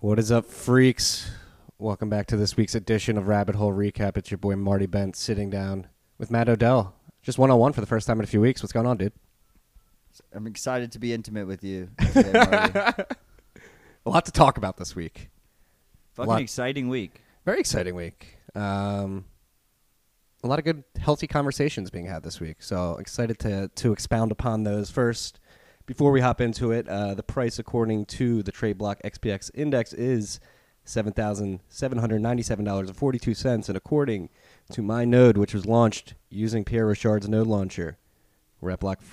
What is up, freaks? Welcome back to this week's edition of Rabbit Hole Recap. It's your boy Marty Bent sitting down with Matt Odell. Just one-on-one for the first time in a few weeks. What's going on, dude? I'm excited to be intimate with you today, Marty. A lot to talk about this week. Fucking exciting week. Very exciting week. A lot of good, healthy conversations being had this week. So excited to expound upon those first. Before we hop into it, the price according to the Trade Block XPX Index is $7,797.42, and according to my node, which was launched using Pierre Rochard's node launcher, we're at block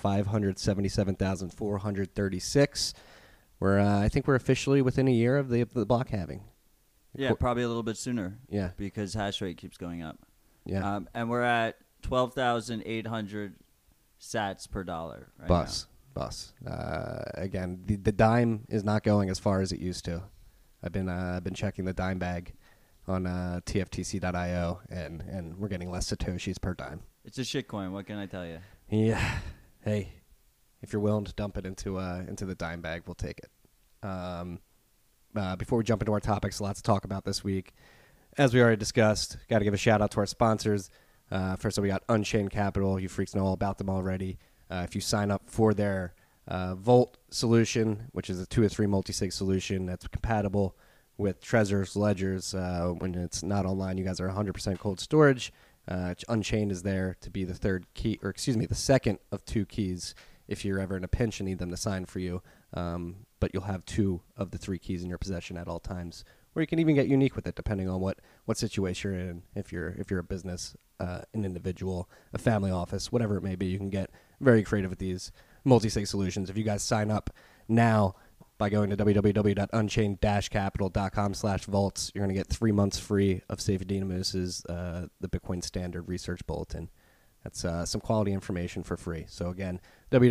577,436. I think we're officially within a year of the block halving. Yeah, probably a little bit sooner. Yeah, because hash rate keeps going up. Yeah, and we're at 12,800 sats per dollar right now. Bus. Again, the dime is not going as far as it used to. I've been checking the dime bag on tftc.io, and we're getting less satoshis per dime. It's a shitcoin. What can I tell you? Yeah. Hey, if you're willing to dump it into the dime bag, we'll take it. Before we jump into our topics, lots to talk about this week. As we already discussed, got to give a shout out to our sponsors. First, we got Unchained Capital. You freaks know all about them already. If you sign up for their Volt solution, which is a 2 or 3 multi-sig solution that's compatible with Trezor's ledgers, when it's not online, you guys are 100% cold storage. Unchained is there to be the the second of 2 keys if you're ever in a pinch and need them to sign for you. But you'll have 2 of the 3 keys in your possession at all times. Or you can even get unique with it, depending on what situation you're in. If you're a business, an individual, a family office, whatever it may be, you can get very creative with these multi-sig solutions. If you guys sign up now by going to www.unchained-capital.com/vaults, you're going to get 3 months free of Safe Dynamous's the Bitcoin Standard Research Bulletin. That's some quality information for free. So again,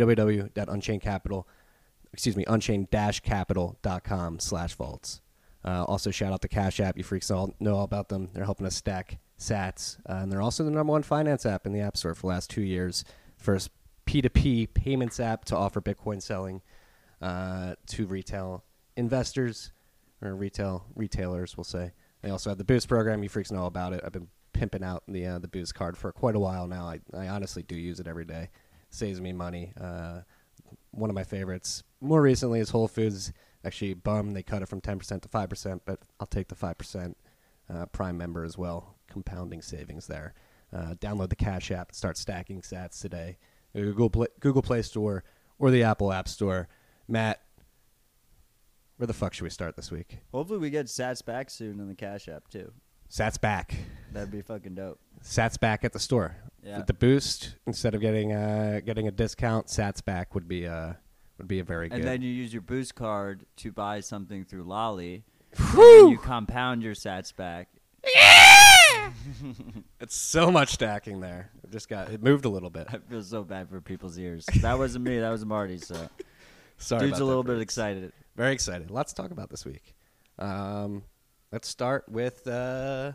unchained-capital.com/vaults. Also, shout out to Cash App. You freaks all know all about them. They're helping us stack sats. And they're also the #1 finance app in the App Store for the last 2 years. First P2P payments app to offer Bitcoin selling to retail investors, or retailers, we'll say. They also have the Boost program. You freaks know all about it. I've been pimping out the Boost card for quite a while now. I honestly do use it every day. Saves me money. One of my favorites more recently is Whole Foods. Actually, they cut it from 10% to 5%, but I'll take the 5% Prime member as well. Compounding savings there. Download the Cash App and start stacking sats today. Google Play Store or the Apple App Store. Matt, where the fuck should we start this week? Hopefully we get sats back soon in the Cash App, too. Sats back. That'd be fucking dope. Sats back at the store. Yeah. With the Boost, instead of getting a discount, sats back would be a very good. And then you use your Boost card to buy something through Lolly. Woo! And you compound your sats back. Yeah! It's so much stacking there. It moved a little bit. I feel so bad for people's ears. That wasn't me. That was Marty. So sorry. Dude's about a little that, bit excited. Very excited. Lots to talk about this week. Let's start with a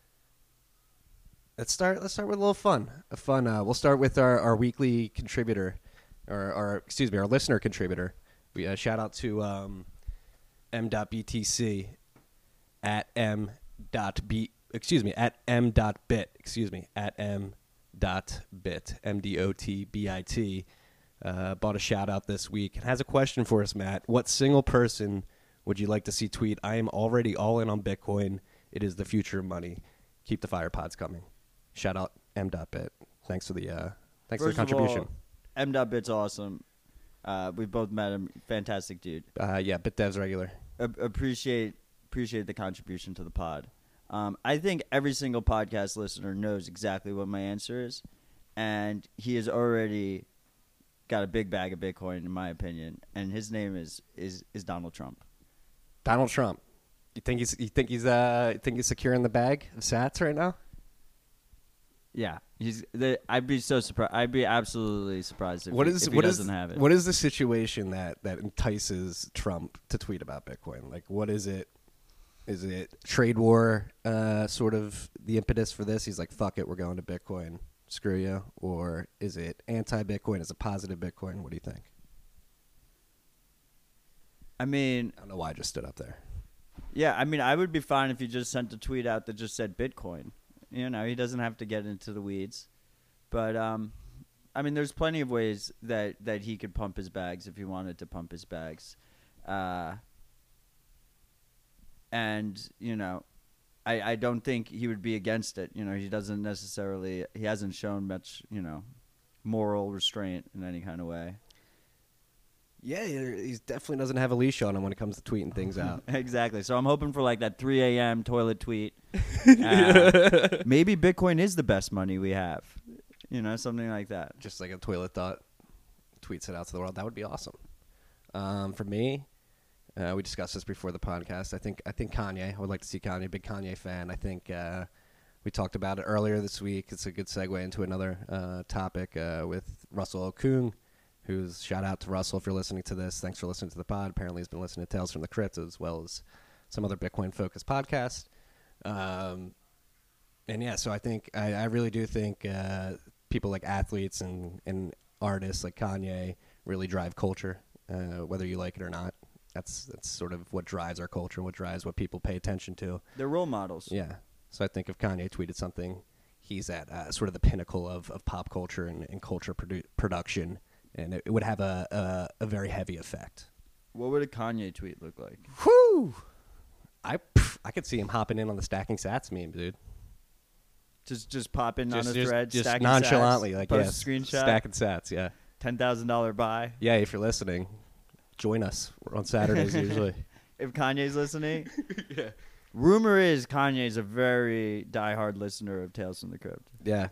little fun. We'll start with our weekly contributor, or our listener contributor. We shout out to m.btc at m.bit, at m.bit, MDOTBIT. Bought a shout out this week and has a question for us, Matt. What single person would you like to see tweet, "I am already all in on Bitcoin. It is the future of money. Keep the fire pods coming." Shout out m.bit. Thanks for the contribution. All, m.bit's awesome. We've both met him. Fantastic dude. Yeah, BitDev's regular. Appreciate the contribution to the pod. I think every single podcast listener knows exactly what my answer is, and he has already got a big bag of Bitcoin, in my opinion, and his name is Donald Trump. Donald Trump. You think he's securing the bag of sats right now? Yeah, I'd be so surprised. I'd be absolutely surprised if he doesn't have it. What is the situation that entices Trump to tweet about Bitcoin? Like, what is it? Is it trade war sort of the impetus for this? He's like, fuck it, we're going to Bitcoin. Screw you. Or is it anti-Bitcoin? Is it positive Bitcoin? What do you think? I mean, I don't know why I just stood up there. Yeah, I mean, I would be fine if he just sent a tweet out that just said Bitcoin. You know, he doesn't have to get into the weeds. But I mean, there's plenty of ways that he could pump his bags if he wanted to pump his bags. And, you know, I don't think he would be against it. You know, he hasn't shown much, you know, moral restraint in any kind of way. Yeah, he definitely doesn't have a leash on him when it comes to tweeting things out. Exactly. So I'm hoping for like that 3 a.m. toilet tweet. Maybe Bitcoin is the best money we have. You know, something like that. Just like a toilet thought, tweets it out to the world. That would be awesome. For me, we discussed this before the podcast. I think Kanye. I would like to see Kanye. Big Kanye fan. I think we talked about it earlier this week. It's a good segue into another topic with Russell Okung, who's, shout out to Russell if you're listening to this. Thanks for listening to the pod. Apparently he's been listening to Tales from the Crypt as well as some other Bitcoin-focused podcasts. And yeah, so I think I really do think people like athletes and artists like Kanye really drive culture, whether you like it or not. That's sort of what drives our culture, what drives what people pay attention to. They're role models. Yeah. So I think if Kanye tweeted something, he's at sort of the pinnacle of pop culture and culture production, and it would have a very heavy effect. What would a Kanye tweet look like? Whew! I could see him hopping in on the stacking sats meme, dude. Just pop in on a thread, just stacking nonchalantly, sats, like post yeah, a screenshot, stacking sats, yeah. $10,000 buy. Yeah, if you're listening, join us. We're on Saturdays usually. If Kanye's listening, Yeah. Rumor is Kanye's a very diehard listener of Tales from the Crypt. Yeah.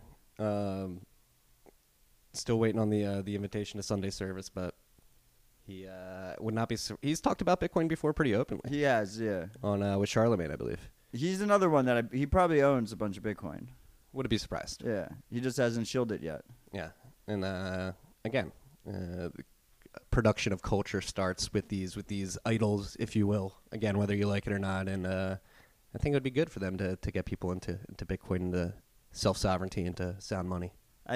Still waiting on the invitation to Sunday service, but he would not be. He's talked about Bitcoin before pretty openly. He has, yeah. On with Charlemagne, I believe. He's another one that he probably owns a bunch of Bitcoin. Wouldn't be surprised. Yeah, he just hasn't shilled it yet. Yeah, and again, the production of culture starts with these idols, if you will. Again, whether you like it or not, and I think it would be good for them to get people into Bitcoin, into self-sovereignty, into sound money.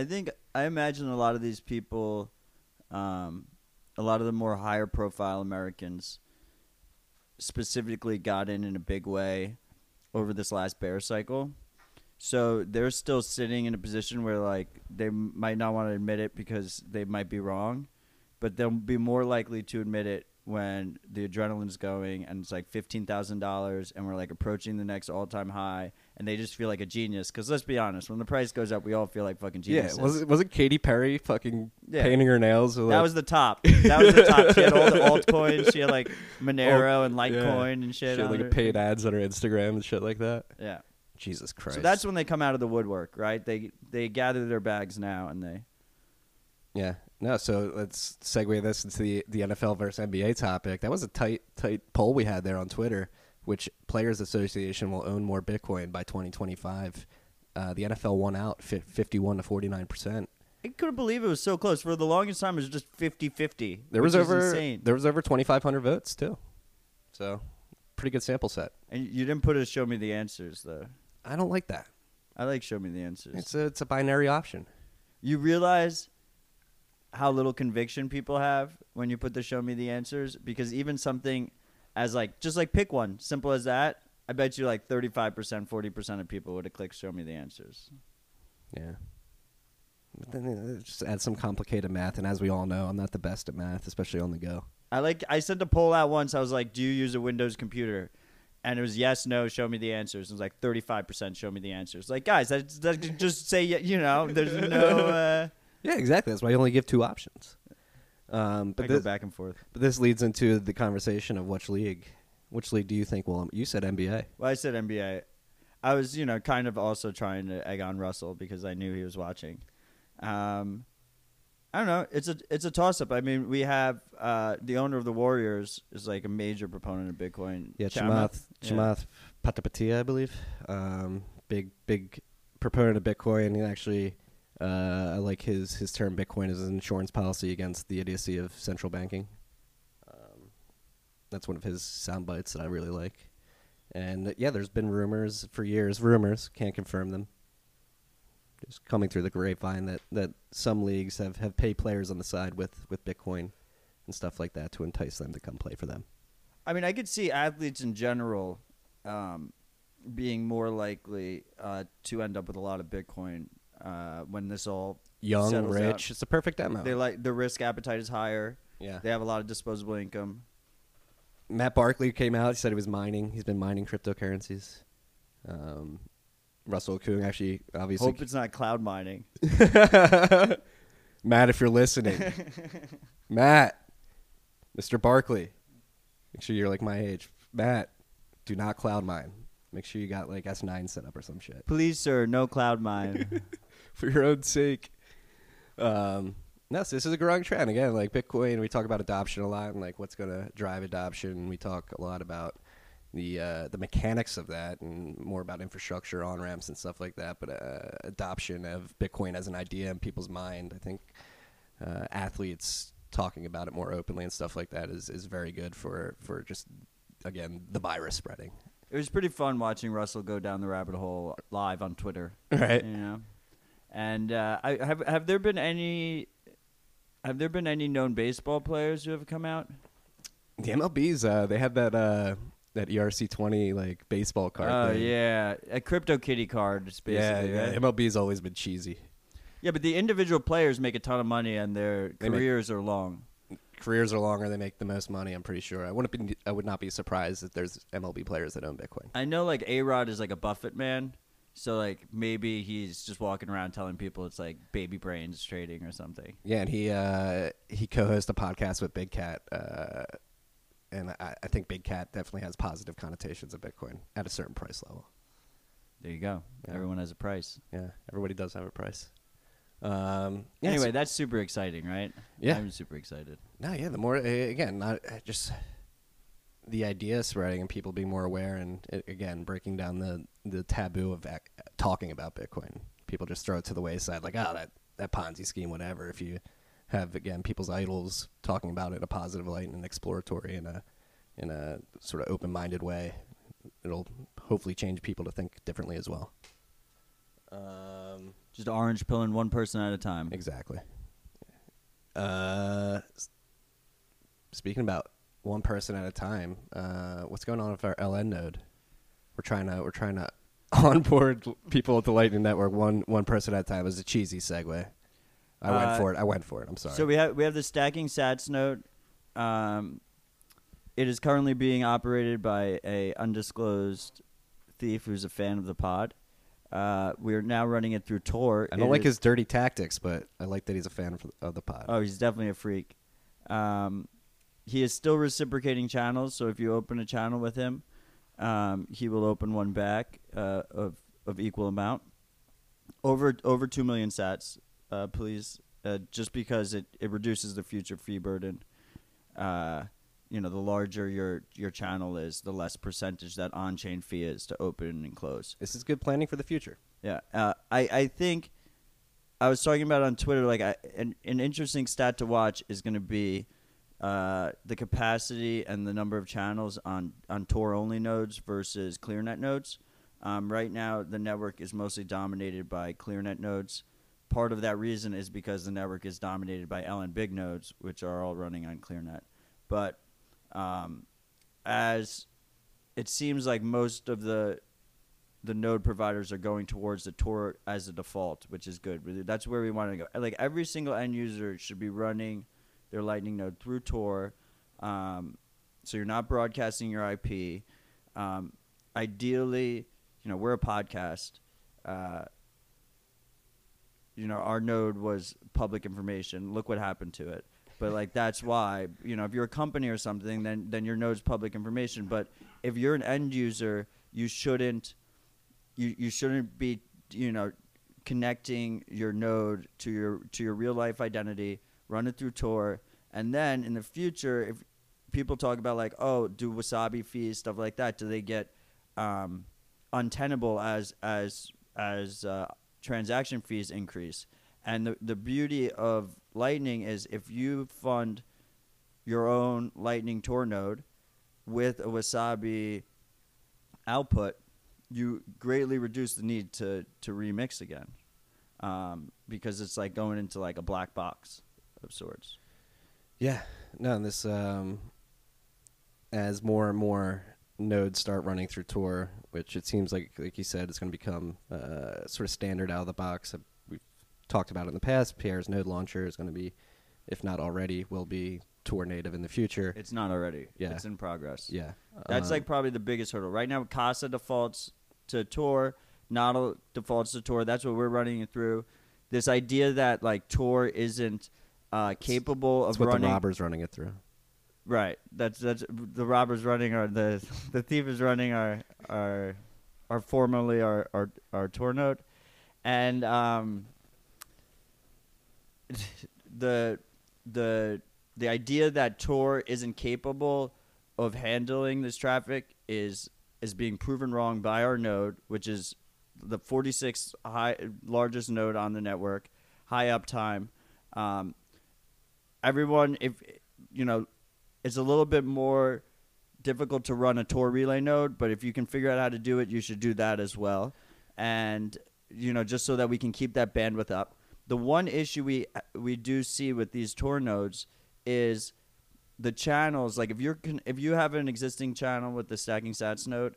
I imagine a lot of these people, a lot of the more higher profile Americans, specifically got in a big way over this last bear cycle. So they're still sitting in a position where like they might not want to admit it because they might be wrong, but they'll be more likely to admit it when the adrenaline's going and it's like $15,000 and we're like approaching the next all-time high and they just feel like a genius. Because let's be honest, when the price goes up, we all feel like fucking geniuses. Yeah, was it Katy Perry fucking painting her nails? With that was the top. That was the top. She had all the altcoins. She had like Monero and Litecoin and shit. She had like paid ads on her Instagram and shit like that. Yeah. Jesus Christ. So that's when they come out of the woodwork, right? They gather their bags now and they. Yeah. No, so let's segue this into the NFL versus NBA topic. That was a tight poll we had there on Twitter, which Players Association will own more Bitcoin by 2025. The NFL won out 51 to 49%. I couldn't believe it was so close. For the longest time, it was just 50-50. There was over insane. There was over 2,500 votes too. So, pretty good sample set. And you didn't put a show me the answers though. I don't like that. I like show me the answers. It's a binary option. You realize how little conviction people have when you put the show me the answers, because even something as like just like pick one, simple as that, I bet you like 35%, 40% of people would have clicked show me the answers. Yeah. But then just add some complicated math, and as we all know, I'm not the best at math, especially on the go. I sent a poll out once. I was like, do you use a Windows computer? And it was yes, no, show me the answers. It was like 35% show me the answers. Like, guys, that just say, you know, there's no... Yeah, exactly. That's why you only give two options. But I go back and forth. But this leads into the conversation of which league do you think will... You said NBA. Well, I said NBA. I was, you know, kind of also trying to egg on Russell because I knew he was watching. I don't know. It's a toss-up. I mean, we have the owner of the Warriors is like a major proponent of Bitcoin. Yeah, Chamath Palihapitiya, I believe. Big proponent of Bitcoin. He actually, I like his term Bitcoin as an insurance policy against the idiocy of central banking. That's one of his sound bites that I really like. And yeah, there's been rumors for years. Rumors, can't confirm them. Just coming through the grapevine that some leagues have paid players on the side with Bitcoin and stuff like that to entice them to come play for them. I mean, I could see athletes in general being more likely to end up with a lot of Bitcoin when this all Young, settles rich. out. It's a perfect demo. They like the risk appetite is higher. Yeah. They have a lot of disposable income. Matt Barkley came out. He said he was mining. He's been mining cryptocurrencies. Russell Okung actually, obviously. Hope it's not cloud mining. Matt, if you're listening. Matt. Mr. Barkley. Make sure you're like my age. Matt, do not cloud mine. Make sure you got like S9 set up or some shit. Please, sir, no cloud mine. For your own sake. No, so this is a growing trend. Again, like Bitcoin, we talk about adoption a lot and like what's going to drive adoption. We talk a lot about the mechanics of that and more about infrastructure, on-ramps and stuff like that. But adoption of Bitcoin as an idea in people's mind, I think athletes talking about it more openly and stuff like that is very good for just, again, the virus spreading. It was pretty fun watching Russell go down the rabbit hole live on Twitter. Right. You know? And have there been any known baseball players who have come out? The MLBs, they had that ERC20 like baseball card. Oh thing. yeah, a CryptoKitty card, basically. Yeah, Right? MLB's always been cheesy. Yeah, but the individual players make a ton of money, and their careers are long. Careers are longer. They make the most money. I'm pretty sure. I would not be surprised if there's MLB players that own Bitcoin. I know, like A-Rod is like a Buffett man, so like maybe he's just walking around telling people it's like baby brains trading or something. Yeah, and he co-hosts a podcast with Big Cat, and I think Big Cat definitely has positive connotations of Bitcoin at a certain price level. There you go. Yeah. Everyone has a price. Yeah, everybody does have a price. Anyway, that's super exciting, right? Yeah. I'm super excited. No, yeah. The more again, not just the idea spreading and people being more aware, and again breaking down the taboo of talking about Bitcoin. People just throw it to the wayside, like that Ponzi scheme, whatever. If you have again people's idols talking about it in a positive light and exploratory in a sort of open-minded way, it'll hopefully change people to think differently as well. Just orange pilling one person at a time. Exactly. Speaking about one person at a time, what's going on with our LN node? We're trying to onboard people at the Lightning Network one person at a time. It was a cheesy segue. I went for it. I'm sorry. So we have the stacking Sats node. It is currently being operated by a undisclosed thief who's a fan of the pod. We're now running it through Tor. I don't like his dirty tactics, but I like that he's a fan of the pod. Oh, he's definitely a freak. He is still reciprocating channels, so if you open a channel with him, he will open one back of equal amount. Over 2 million sats, please, just because it reduces the future fee burden. The larger your channel is, the less percentage that on-chain fee is to open and close. This is good planning for the future. Yeah, I think I was talking about it on Twitter. Like, an interesting stat to watch is going to be the capacity and the number of channels on Tor only nodes versus ClearNet nodes. Right now, the network is mostly dominated by ClearNet nodes. Part of that reason is because the network is dominated by LN big nodes, which are all running on ClearNet. But as it seems like most of the node providers are going towards the Tor as a default, which is good. That's where we want to go. Like, every single end user should be running their Lightning node through Tor, so you're not broadcasting your IP. Ideally, we're a podcast. Our node was public information. Look what happened to it. But like, that's why, if you're a company or something, then your node's public information. But if you're an end user, you shouldn't be connecting your node to your real life identity. Run it through Tor, and then in the future, if people talk about like, oh, do Wasabi fees, stuff like that, do they get untenable as transaction fees increase? And the beauty of Lightning is if you fund your own Lightning Tor node with a Wasabi output, you greatly reduce the need to remix again, because it's like going into like a black box of sorts. Yeah, no, this as more and more nodes start running through Tor, which it seems like you said, is going to become sort of standard out of the box. We've talked about it in the past. Pierre's node launcher is going to be, if not already, will be Tor native in the future. It's not already. Yeah. It's in progress. Yeah. That's like probably the biggest hurdle. Right now, Casa defaults to Tor, Nodl defaults to Tor. That's what we're running it through. This idea that like Tor isn't capable of That's what running. the robber's running it through. Right. That's the robber's running the thief is running our formerly our Tor node, and the idea that Tor isn't capable of handling this traffic is being proven wrong by our node, which is the 46th largest node on the network, high uptime. Everyone, if you know, it's a little bit more difficult to run a Tor relay node, but if you can figure out how to do it, you should do that as well. And you know, just so that we can keep that bandwidth up. The one issue we do see with these Tor nodes is the channels. Like if you have an existing channel with the stacking sats node,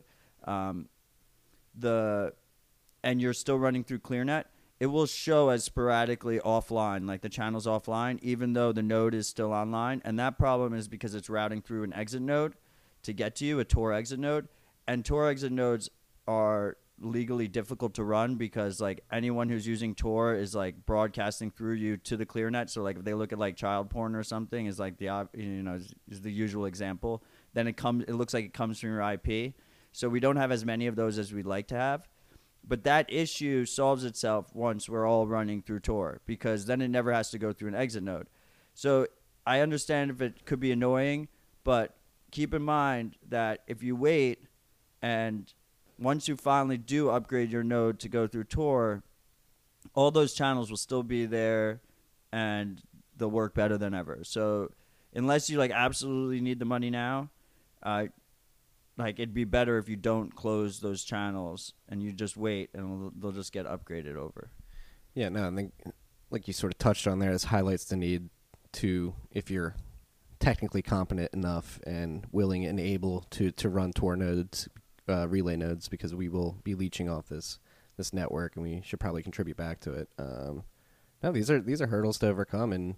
and you're still running through ClearNet, it will show as sporadically offline, like the channel's offline, even though the node is still online. And that problem is because it's routing through an exit node to get to you, a Tor exit node. And Tor exit nodes are legally difficult to run because like anyone who's using Tor is like broadcasting through you to the ClearNet. So like if they look at like child porn or something is like is the usual example. Then it looks like it comes from your IP. So we don't have as many of those as we'd like to have. But that issue solves itself once we're all running through Tor, because then it never has to go through an exit node. So I understand if it could be annoying, but keep in mind that if you wait and once you finally do upgrade your node to go through Tor, all those channels will still be there and they'll work better than ever. So unless you like absolutely need the money now, like it'd be better if you don't close those channels and you just wait and they'll just get upgraded over. Yeah, no, I think like you sort of touched on there, this highlights the need to, if you're technically competent enough and willing and able to run Tor nodes, relay nodes, because we will be leeching off this network and we should probably contribute back to it. No, these are hurdles to overcome, and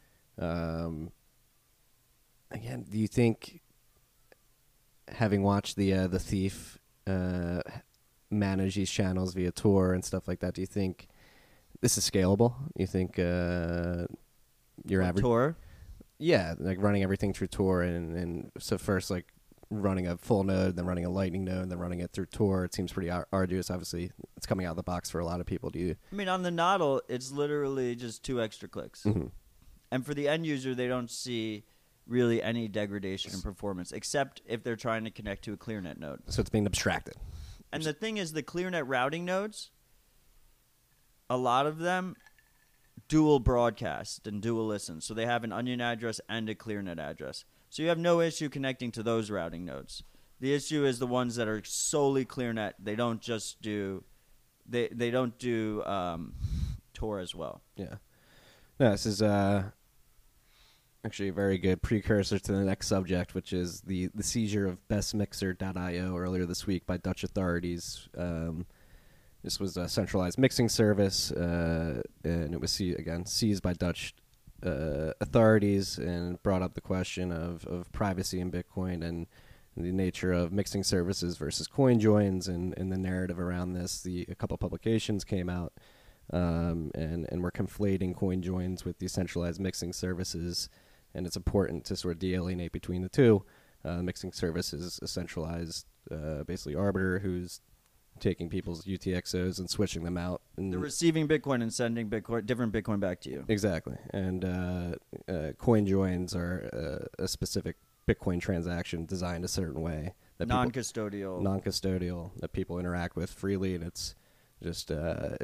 again, do you think, having watched the thief manage these channels via Tor and stuff like that, do you think this is scalable? You think your average Tor? Yeah, like running everything through Tor, and so first like running a full node, then running a lightning node, then running it through Tor. It seems pretty arduous. Obviously, it's coming out of the box for a lot of people. Do you? I mean, on the Nodl, it's literally just 2 extra clicks. Mm-hmm. And for the end user, they don't see really any degradation in performance, except if they're trying to connect to a ClearNet node. So it's being abstracted. And the thing is, the ClearNet routing nodes, a lot of them dual broadcast and dual listen. So they have an Onion address and a ClearNet address. So you have no issue connecting to those routing nodes. The issue is the ones that are solely ClearNet. They don't just do they don't do Tor as well. Yeah. No, this is actually a very good precursor to the next subject, which is the seizure of bestmixer.io earlier this week by Dutch authorities. This was a centralized mixing service, and it was seized by Dutch authorities, and brought up the question of privacy in Bitcoin and the nature of mixing services versus coin joins, and the narrative around this. A couple publications came out, and we're conflating coin joins with decentralized mixing services, and it's important to sort of de-alienate between the two. Mixing service is a centralized, basically arbiter who's taking people's UTXOs and switching them out. And they're receiving Bitcoin and sending different Bitcoin back to you. Exactly. And coin joins are a specific Bitcoin transaction designed a certain way. That non-custodial, that people interact with freely, and it's just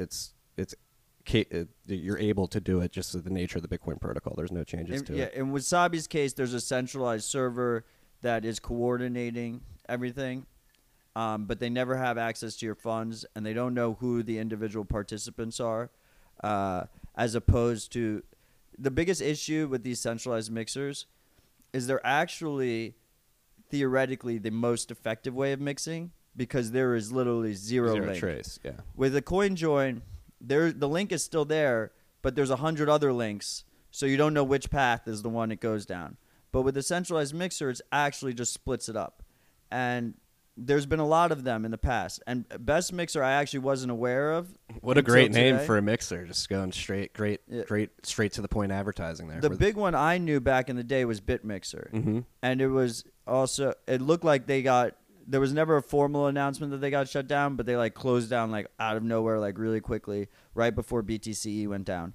you're able to do it just as the nature of the Bitcoin protocol. There's no changes to it. Yeah, in Wasabi's case, there's a centralized server that is coordinating everything. But they never have access to your funds, and they don't know who the individual participants are, as opposed to the biggest issue with these centralized mixers is they're actually theoretically the most effective way of mixing because there is literally zero link. Trace. Yeah. With a CoinJoin, the link is still there, but there's 100 other links, so you don't know which path is the one it goes down. But with a centralized mixer, it actually just splits it up. And there's been a lot of them in the past. And Best Mixer I actually wasn't aware of. What a great name for a mixer. Just going straight to the point advertising there. The big one I knew back in the day was BitMixer. Mm-hmm. And it was also, it looked like there was never a formal announcement that they got shut down, but they like closed down like out of nowhere, like really quickly, right before BTCE went down.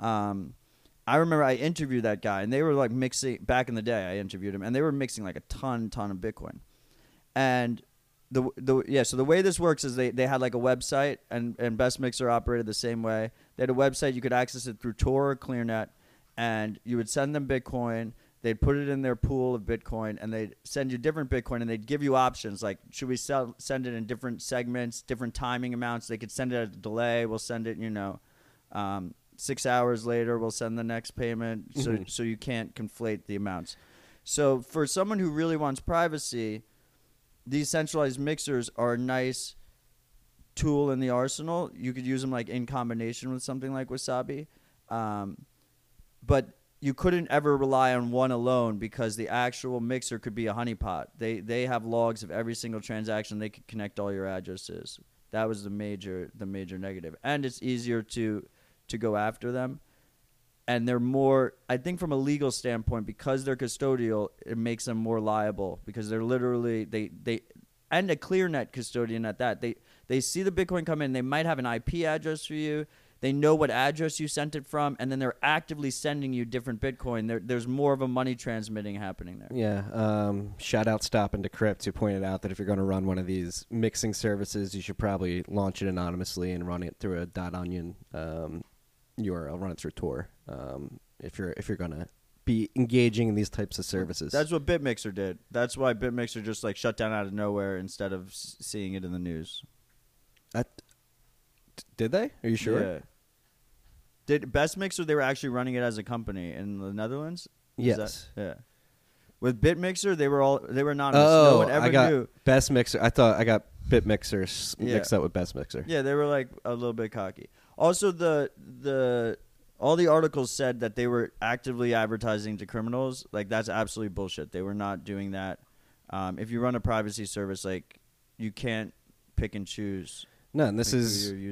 I remember I interviewed that guy, and they were like mixing back in the day. I interviewed him, and they were mixing like a ton of Bitcoin. And so the way this works is they had like a website, and Best Mixer operated the same way. They had a website, you could access it through Tor or ClearNet, and you would send them Bitcoin. They'd put it in their pool of Bitcoin, and they'd send you different Bitcoin, and they'd give you options like, should we send it in different segments, different timing amounts? They could send it at a delay. We'll send it, 6 hours later, we'll send the next payment, so you can't conflate the amounts. So for someone who really wants privacy, these centralized mixers are a nice tool in the arsenal. You could use them like in combination with something like Wasabi, but you couldn't ever rely on one alone because the actual mixer could be a honeypot. They have logs of every single transaction. They could connect all your addresses. That was the major negative, and it's easier to go after them. And they're more, I think from a legal standpoint, because they're custodial, it makes them more liable because they're literally, and a ClearNet custodian at that. They see the Bitcoin come in, they might have an IP address for you, they know what address you sent it from, and then they're actively sending you different Bitcoin. There's more of a money transmitting happening there. Yeah. Shout out Stop and Decrypt, who pointed out that if you're going to run one of these mixing services, you should probably launch it anonymously and run it through a .onion URL, run it through Tor. If you're gonna be engaging in these types of services. That's what BitMixer did. That's why BitMixer just like shut down out of nowhere instead of seeing it in the news. Did they? Are you sure? Yeah. Did Best Mixer? They were actually running it as a company in the Netherlands. Yes. Yeah. With BitMixer, they were anonymous. Oh, no one ever knew. Best Mixer. I thought I got BitMixer mixed up with Best Mixer. Yeah, they were like a little bit cocky. Also, all the articles said that they were actively advertising to criminals. Like, that's absolutely bullshit. They were not doing that. If you run a privacy service, like, you can't pick and choose. No, and this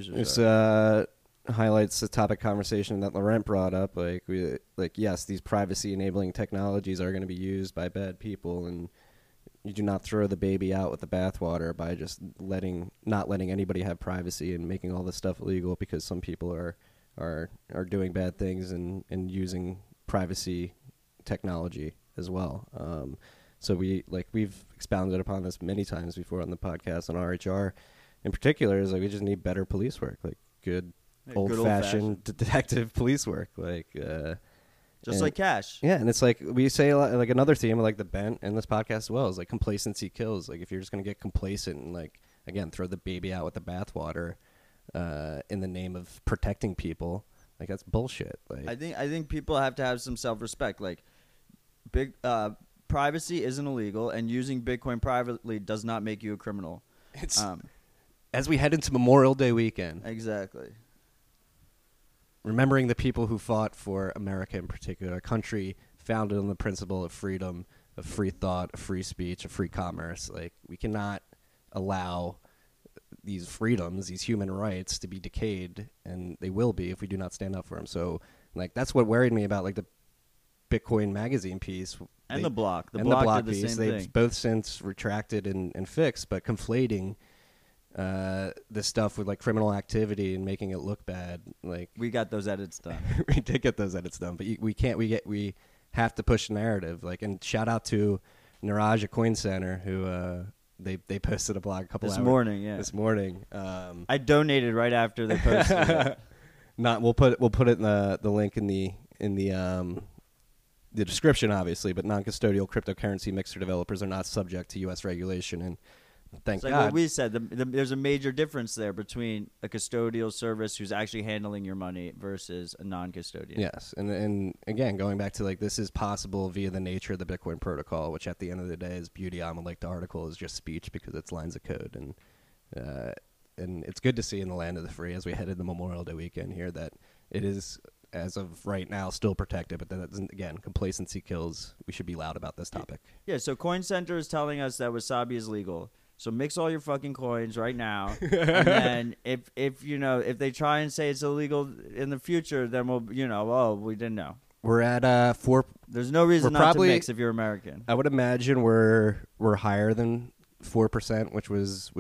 highlights the topic conversation that Laurent brought up. Yes, these privacy enabling technologies are going to be used by bad people, and you do not throw the baby out with the bathwater by just not letting anybody have privacy and making all this stuff illegal because some people are doing bad things and using privacy technology as well. So we've expounded upon this many times before on the podcast on RHR. In particular, is like we just need better police work, like good old-fashioned detective police work, like like cash. Yeah, and it's like we say a lot, like another theme of like the bent in this podcast as well is like complacency kills. Like if you're just gonna get complacent and like again throw the baby out with the bathwater in the name of protecting people, like that's bullshit. Like I think people have to have some self-respect. Like big privacy isn't illegal, and using Bitcoin privately does not make you a criminal. It's as we head into Memorial Day weekend. Exactly. Remembering the people who fought for America in particular, a country founded on the principle of freedom, of free thought, of free speech, of free commerce. Like, we cannot allow these freedoms, these human rights to be decayed, and they will be if we do not stand up for them. So, like, that's what worried me about, like, the Bitcoin magazine piece. And the block. The block did the piece. same They've thing. both since retracted and fixed, but conflating this stuff with like criminal activity and making it look bad. Like we got those edits done. We did get those edits done, but we have to push the narrative. Like, and shout out to Niraj at Coin Center who they posted a blog a couple this hours morning. Yeah, this morning. I donated right after they posted it. We'll put it in the link in the description, obviously. But non-custodial cryptocurrency mixer developers are not subject to U.S. regulation, and Thank It's like God. what we said. There's a major difference there between a custodial service who's actually handling your money versus a non-custodian. Yes, and again, going back to like this is possible via the nature of the Bitcoin protocol, which at the end of the day is beauty. I'm like the article is just speech because it's lines of code, and it's good to see in the land of the free as we head into Memorial Day weekend here that it is as of right now still protected, but that doesn't, again, complacency kills. We should be loud about this topic. Yeah. So Coin Center is telling us that Wasabi is legal. So mix all your fucking coins right now, and then if they try and say it's illegal in the future, then we didn't know. We're at 4. There's no reason We're not probably- to mix if you're American. I would imagine we're higher than 4%, which was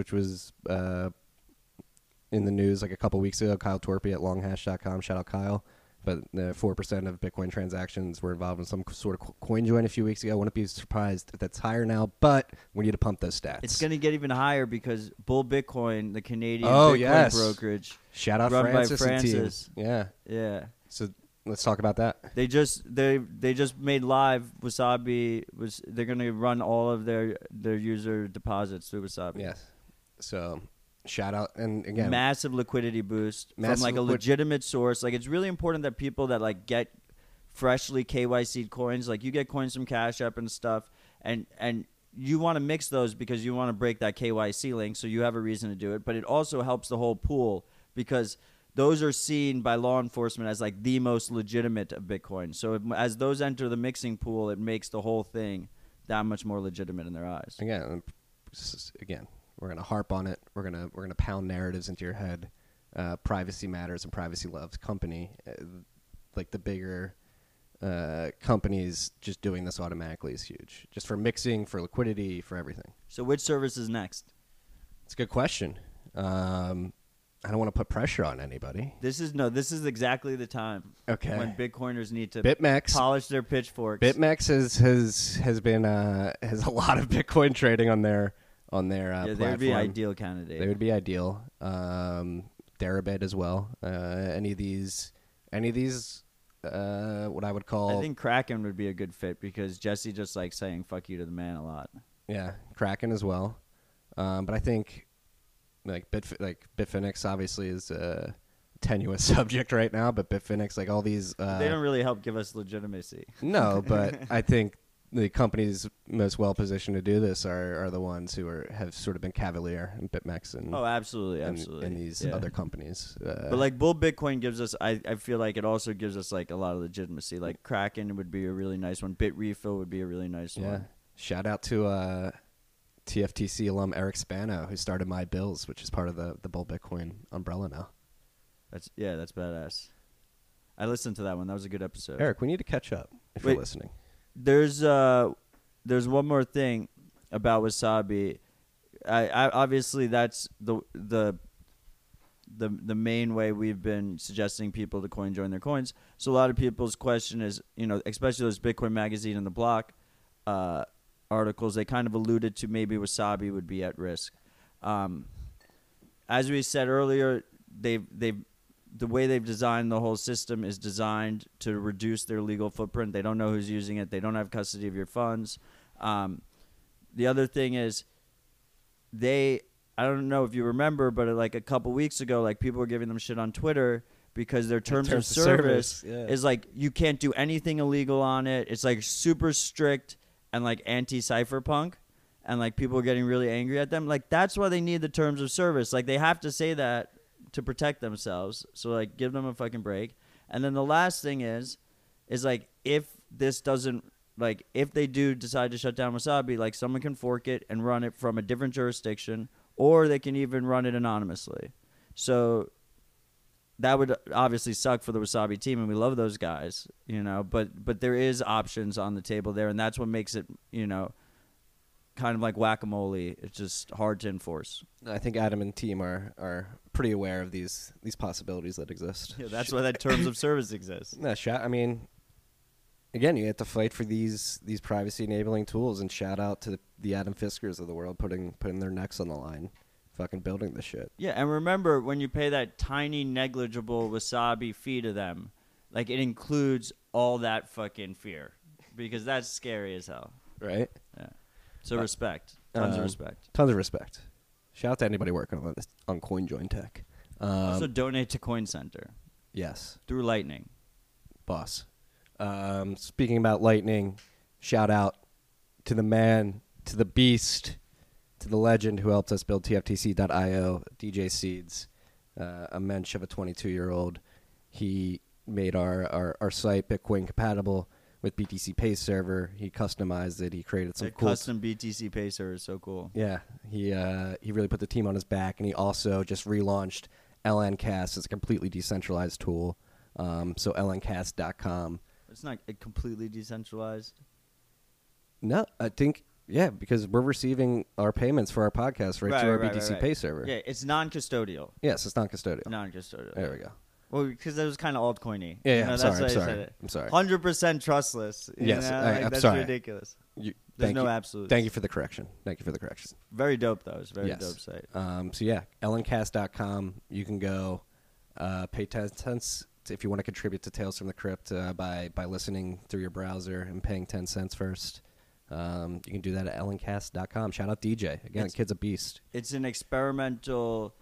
in the news like a couple weeks ago. Kyle Torpy at longhash.com, shout out Kyle. But the 4% of Bitcoin transactions were involved in some sort of coin join a few weeks ago. I wouldn't be surprised if that's higher now, but we need to pump those stats. It's going to get even higher because Bull Bitcoin, the Canadian Oh, Bitcoin yes. brokerage, Shout out run by Francis and team. Francis. Yeah. Yeah. So let's talk about that. They just made live Wasabi they're going to run all of their user deposits through Wasabi. Yes. So shout out, and again, Massive liquidity boost from Massive like a legitimate source. Like it's really important that people that like get freshly KYC'd coins, like you get coins from Cash App and stuff, and you want to mix those because you want to break that KYC link, so you have a reason to do it. But it also helps the whole pool because those are seen by law enforcement as like the most legitimate of Bitcoin. So as those enter the mixing pool, it makes the whole thing that much more legitimate in their eyes. again, we're gonna harp on it. We're gonna pound narratives into your head. Privacy matters and privacy loves company. Like the bigger companies, just doing this automatically is huge. Just for mixing, for liquidity, for everything. So which service is next? It's a good question. I don't want to put pressure on anybody. This is exactly the time Okay. when Bitcoiners need to BitMEX. polish their pitchforks. BitMEX has been has a lot of Bitcoin trading on their yeah, platform. they would be ideal candidate. They would be ideal. Deribit as well. Any of these, what I would call. I think Kraken would be a good fit because Jesse just likes saying "fuck you" to the man a lot. Yeah, Kraken as well. But I think like Bitfinex obviously is a tenuous subject right now. But Bitfinex, like all these, They don't really help give us legitimacy. no. But I think the companies most well positioned to do this are the ones who have sort of been cavalier in BitMEX and Oh, absolutely, absolutely. and these Yeah. other companies. But like Bull Bitcoin gives us, I feel like it also gives us like a lot of legitimacy. Like Kraken would be a really nice one. Bitrefill would be a really nice yeah. one. Shout out to TFTC alum Eric Spano, who started My Bills, which is part of the Bull Bitcoin umbrella now. That's badass. I listened to that one. That was a good episode. Eric, we need to catch up if Wait. you're listening. There's one more thing about Wasabi. I obviously that's the main way we've been suggesting people to coin join their coins. So a lot of people's question is, especially those Bitcoin Magazine and the Block articles, they kind of alluded to maybe Wasabi would be at risk. As we said earlier, the way they've designed the whole system is designed to reduce their legal footprint. They don't know who's using it. They don't have custody of your funds. The other thing is I don't know if you remember, but like a couple weeks ago, like people were giving them shit on Twitter because their terms of service yeah. is like you can't do anything illegal on it. It's like super strict and like anti-cypherpunk. And like people are getting really angry at them. Like that's why they need the terms of service. Like they have to say that to protect themselves. So like give them a fucking break. And then the last thing is like if this doesn't, like if they do decide to shut down Wasabi, like someone can fork it and run it from a different jurisdiction, or they can even run it anonymously. So that would obviously suck for the Wasabi team, and we love those guys, but there is options on the table there, and that's what makes it, kind of like whack-a-mole. It's just hard to enforce. I think Adam and team are pretty aware of these possibilities that exist. Yeah, that's why that terms of service exists. No, I mean, again, you have to fight for these privacy enabling tools, and shout out to the Adam Fiskers of the world putting their necks on the line, fucking building this shit. Yeah, and remember when you pay that tiny negligible Wasabi fee to them, like it includes all that fucking fear, because that's scary as hell. Right? Yeah. So respect. Tons of respect. Tons of respect. Shout out to anybody working on CoinJoin Tech. Also donate to Coin Center Yes, through Lightning. boss. Speaking about Lightning, shout out to the man, to the beast, to the legend who helped us build TFTC.io, DJ Seeds, a mensch of a 22-year-old. He made our site Bitcoin compatible with BTC Pay Server. He customized it. He created some That cool custom BTC Pay server is so cool. Yeah, he really put the team on his back, and he also just relaunched LNCast as a completely decentralized tool. So LNCast.com. It's not completely decentralized. No, I think because we're receiving our payments for our podcast right through our BTC Pay server. Yeah, it's non-custodial. Yes, it's non-custodial. Non-custodial. There we go. Well, because that was kind of altcoiny. Yeah, You know, I'm that's sorry. why I'm I sorry. said it. I'm sorry. 100% trustless. Yes, I'm that's sorry. ridiculous. You, There's thank no you. absolutes. Thank you for the correction. Very dope, though. It's a very Yes. dope site. So yeah, LNCast.com. You can go pay 10 cents if you want to contribute to Tales from the Crypt by listening through your browser and paying 10 cents first. You can do that at LNCast.com. Shout out DJ. Again, the kid's a beast. It's an experimental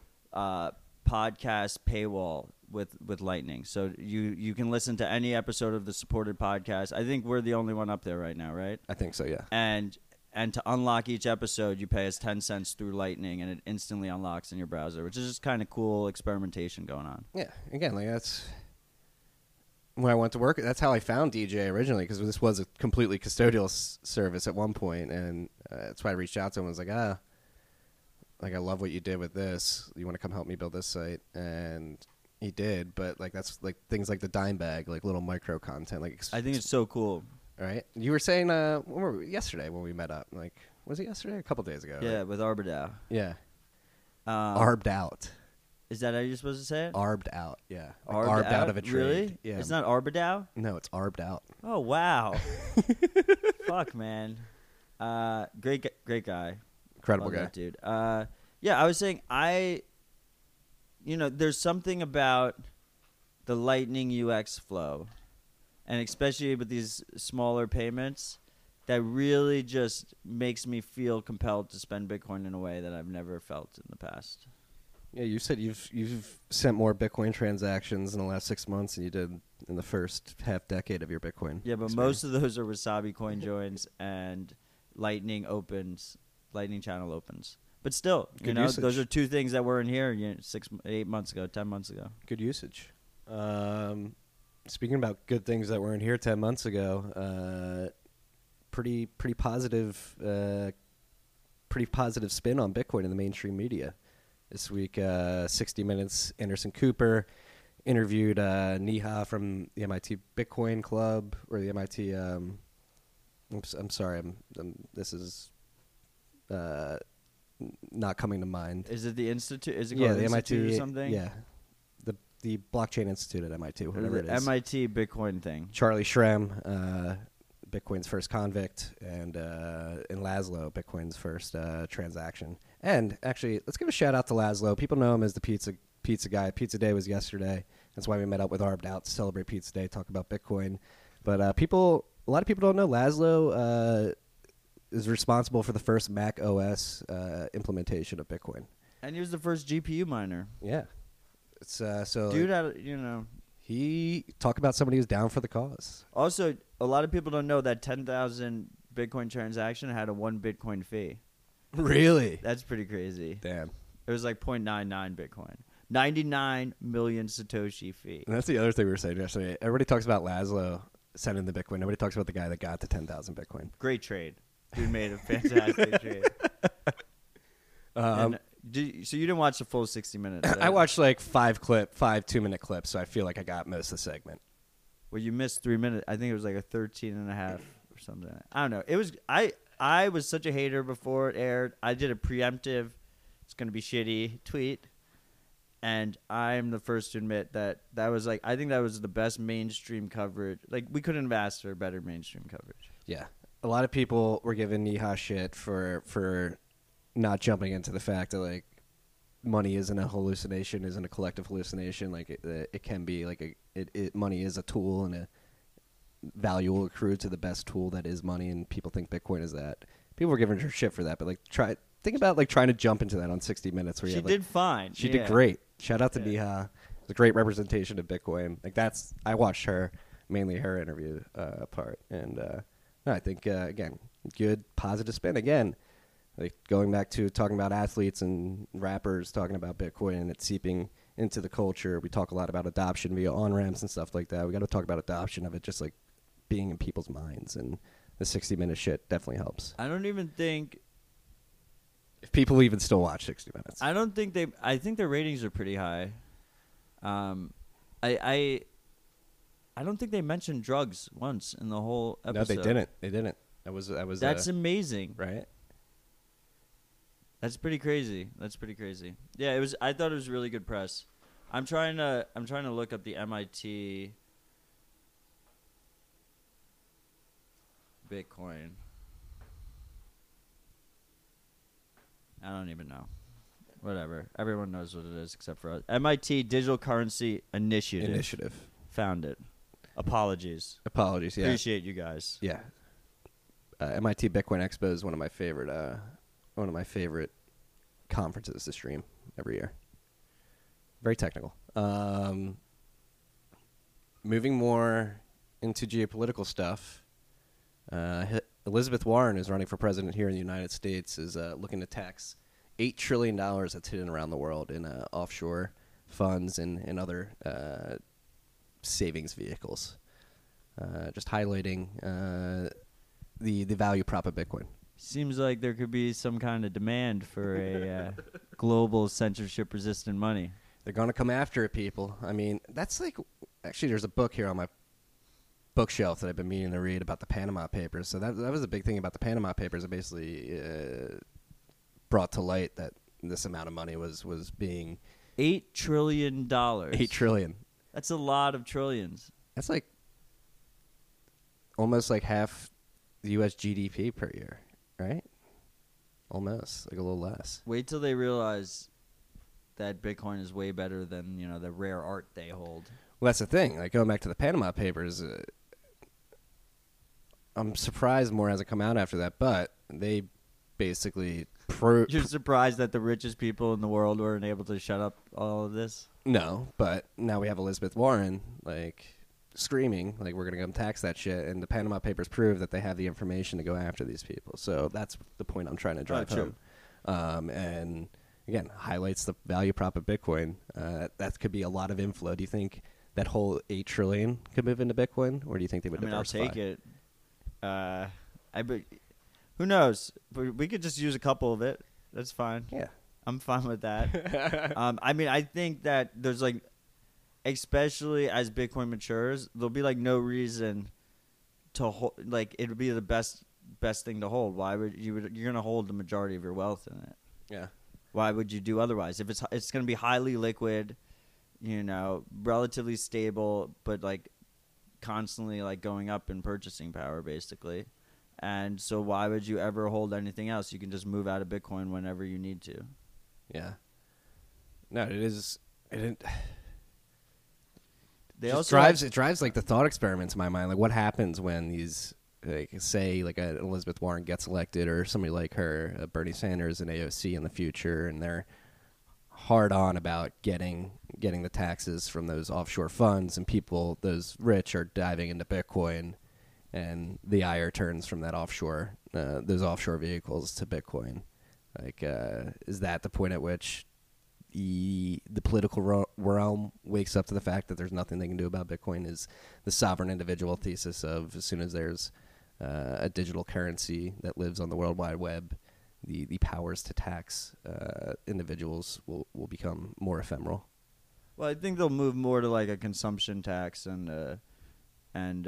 podcast paywall with Lightning. So you can listen to any episode of the supported podcast. I think we're the only one up there right now, right? I think so, yeah. And to unlock each episode, you pay us 10 cents through Lightning, and it instantly unlocks in your browser, which is just kind of cool experimentation going on. Yeah, again, like that's when I went to work. That's how I found DJ originally, because this was a completely custodial service at one point, and that's why I reached out to him. I was like, like I love what you did with this. You want to come help me build this site? And he did, but like that's like things like the dime bag, like little micro content. Like I think it's so cool. all right. You were saying when were we, yesterday when we met up? Like was it yesterday? A couple days ago. Yeah, right? with Arbidao. Yeah. Arbed out. Is that how you're supposed to say it? Arbed out. Yeah. Like Arbed arbed out of a trade. Really? Yeah. It's not Arbidao? No, it's arbed out. Oh, wow. Fuck, man. Great guy. Incredible Love guy. that dude. Yeah, I was saying there's something about the Lightning UX flow, and especially with these smaller payments, that really just makes me feel compelled to spend Bitcoin in a way that I've never felt in the past. Yeah, you said you've sent more Bitcoin transactions in the last 6 months than you did in the first half decade of your Bitcoin. Yeah, but experience. most of those are Wasabi coin joins and Lightning channel opens. But still, Good those usage. are two things that weren't here 8 months ago, 10 months ago. Good usage. Speaking about good things that weren't here 10 months ago, pretty positive spin on Bitcoin in the mainstream media. This week, 60 Minutes, Anderson Cooper interviewed Neha from the MIT Bitcoin Club, or the MIT. Oops, I'm sorry. This is not coming to mind. Is it the institute? Is it Yeah, called the Institute MIT or something? Yeah, the Blockchain Institute at MIT, Or whatever the it is. MIT Bitcoin thing. Charlie Shrem, Bitcoin's first convict, and Laszlo, Bitcoin's first transaction. And actually, let's give a shout out to Laszlo. People know him as the pizza guy. Pizza Day was yesterday. That's why we met up with Arbed Out to celebrate Pizza Day, talk about Bitcoin. But a lot of people don't know Laszlo is responsible for the first Mac OS implementation of Bitcoin. And he was the first GPU miner. Yeah, it's so Dude, he talk about somebody who's down for the cause. Also, a lot of people don't know that 10,000 Bitcoin transaction had a 1 Bitcoin fee. Really? That's pretty crazy. Damn. It was like 0.99 Bitcoin. 99 million Satoshi fee. And that's the other thing we were saying yesterday. Everybody talks about Laszlo sending the Bitcoin. Nobody talks about the guy that got to 10,000 Bitcoin. Great trade. Dude made a fantastic trade. So you didn't watch the full 60 minutes? I watched like 5 2-minute clips, so I feel like I got most of the segment. Well, you missed 3 minutes. I think it was like a 13 and a half or something. I don't know. It was I was such a hater before it aired. I did a preemptive, it's going to be shitty tweet. And I'm the first to admit that was like, I think that was the best mainstream coverage. Like, we couldn't have asked for better mainstream coverage. Yeah. A lot of people were giving Neha shit for not jumping into the fact that, like, money isn't a hallucination, isn't a collective hallucination. Like, it can be, like, money is a tool, and a value will accrue to the best tool that is money, and people think Bitcoin is that. people were giving her shit for that, but like think about like trying to jump into that on 60 Minutes where you She have, like, did fine. she Yeah. did great. Shout out to Yeah. Neha. It's a great representation of Bitcoin. Like I watched her, mainly her interview part, and no, I think again, good positive spin again. Like going back to talking about athletes and rappers talking about Bitcoin and it seeping into the culture. We talk a lot about adoption via on ramps and stuff like that. We got to talk about adoption of it, just like being in people's minds, and the 60 Minute shit definitely helps. I don't even think. If people even still watch 60 Minutes, I don't think they. I think their ratings are pretty high. I don't think they mentioned drugs once in the whole episode. no, they didn't. They didn't. That was That's amazing. right. That's pretty crazy. Yeah, it was. I thought it was really good press. I'm trying to look up the MIT Bitcoin. I don't even know. Whatever. Everyone knows what it is except for us. MIT Digital Currency Initiative. Found it. Apologies. Apologies. Yeah. Appreciate you guys. Yeah. MIT Bitcoin Expo is one of my favorite conferences to stream every year. Very technical. Moving more into geopolitical stuff, Elizabeth Warren is running for president here in the United States, is looking to tax $8 trillion that's hidden around the world in offshore funds and other savings vehicles. Just highlighting the value prop of Bitcoin. Seems like there could be some kind of demand for a global censorship-resistant money. They're going to come after it, people. I mean, that's like... Actually, there's a book here on my bookshelf that I've been meaning to read about the Panama Papers. So that was a big thing about the Panama Papers. It basically brought to light that this amount of money was being... $8 trillion. $8 trillion. That's a lot of trillions. That's like almost like half the U.S. GDP per year, right? Almost, like a little less. Wait till they realize that Bitcoin is way better than, the rare art they hold. Well, that's the thing. Like, going back to the Panama Papers, I'm surprised more hasn't come out after that, but they basically... You're surprised that the richest people in the world weren't able to shut up all of this? No, but now we have Elizabeth Warren, like, screaming, like, we're going to come tax that shit, and the Panama Papers prove that they have the information to go after these people. So that's the point I'm trying to drive home. And, again, highlights the value prop of Bitcoin. That could be a lot of inflow. Do you think that whole $8 trillion could move into Bitcoin, or do you think they would diversify? I'll take it. Who knows? But we could just use a couple of it. That's fine. Yeah. I'm fine with that. I think that there's especially as Bitcoin matures, there'll be no reason to hold. It'll be the best thing to hold. Why would you're gonna hold the majority of your wealth in it? Yeah. Why would you do otherwise? If it's gonna be highly liquid, relatively stable, but constantly going up in purchasing power, basically. And so why would you ever hold anything else? You can just move out of Bitcoin whenever you need to. Yeah. No, it is. It also drives the thought experiments in my mind. Like, what happens when these, say, an Elizabeth Warren gets elected, or somebody like her, Bernie Sanders and AOC in the future, and they're hard on about getting the taxes from those offshore funds, and people, those rich, are diving into Bitcoin. And the ire turns from that those offshore vehicles to Bitcoin. Is that the point at which the political realm wakes up to the fact that there's nothing they can do about Bitcoin? Is the sovereign individual thesis of, as soon as there's a digital currency that lives on the World Wide Web, the powers to tax individuals will become more ephemeral? Well, I think they'll move more to a consumption tax and an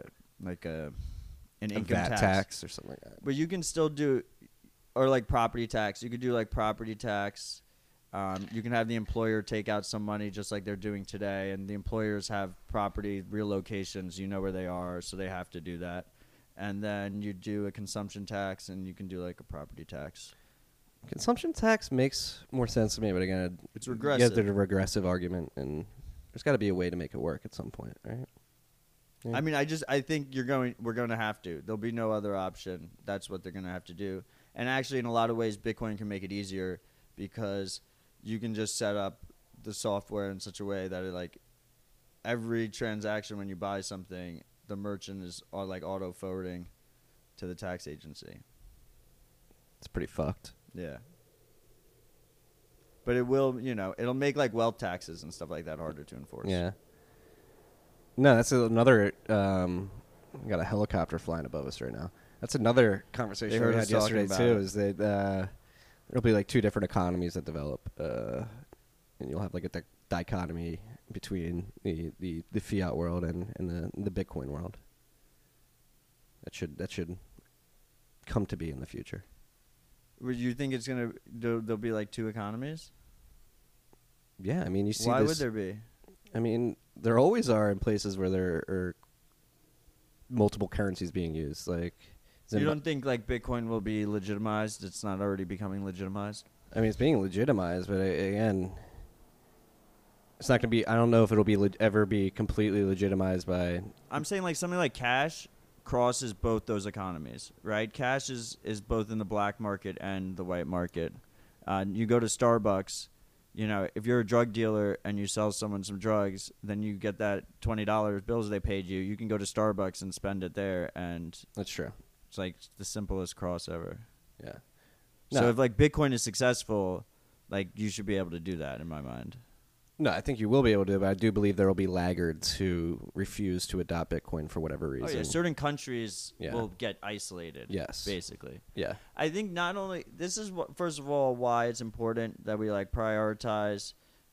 income VAT tax or something like that. But you can still do, or property tax. You could do property tax. You can have the employer take out some money just like they're doing today, and the employers have property relocations. You know where they are, so they have to do that. And then you do a consumption tax, and you can do a property tax. Consumption tax makes more sense to me, but again, it's regressive. You have the regressive argument, and there's got to be a way to make it work at some point, right? I mean, I think we're going to have to. There'll be no other option. That's what they're going to have to do. And actually, in a lot of ways, Bitcoin can make it easier because you can just set up the software in such a way that it, like, every transaction when you buy something, the merchant is like auto forwarding to the tax agency. It's pretty fucked. Yeah. But it will, it'll make like wealth taxes and stuff like that harder to enforce. Yeah. No, that's another. We got a helicopter flying above us right now. That's another conversation we had yesterday too. Is that there'll be like two different economies that develop, and you'll have like a dichotomy between the fiat world and the Bitcoin world. That should come to be in the future. Would you think it's gonna there'll be like two economies? Yeah, I mean, you see. Why would there be? I mean, there always are in places where there are multiple currencies being used. Like, you don't think like Bitcoin will be legitimized? It's not already becoming legitimized. I mean, it's being legitimized, but again, it's not going to be. I don't know if it'll be ever be completely legitimized by. I'm saying like something like cash crosses both those economies, right? Cash is both in the black market and the white market. You go to Starbucks. If you're a drug dealer and you sell someone some drugs, then you get that $20 bills they paid you. You can go to Starbucks and spend it there, and that's true. It's like the simplest cross ever. Yeah. So if like Bitcoin is successful, like you should be able to do that in my mind. No, I think you will be able to, but I do believe there will be laggards who refuse to adopt Bitcoin for whatever reason. Oh yeah, certain countries will get isolated. Yes, basically. Yeah, I think not only this is what first of all why it's important that we like prioritize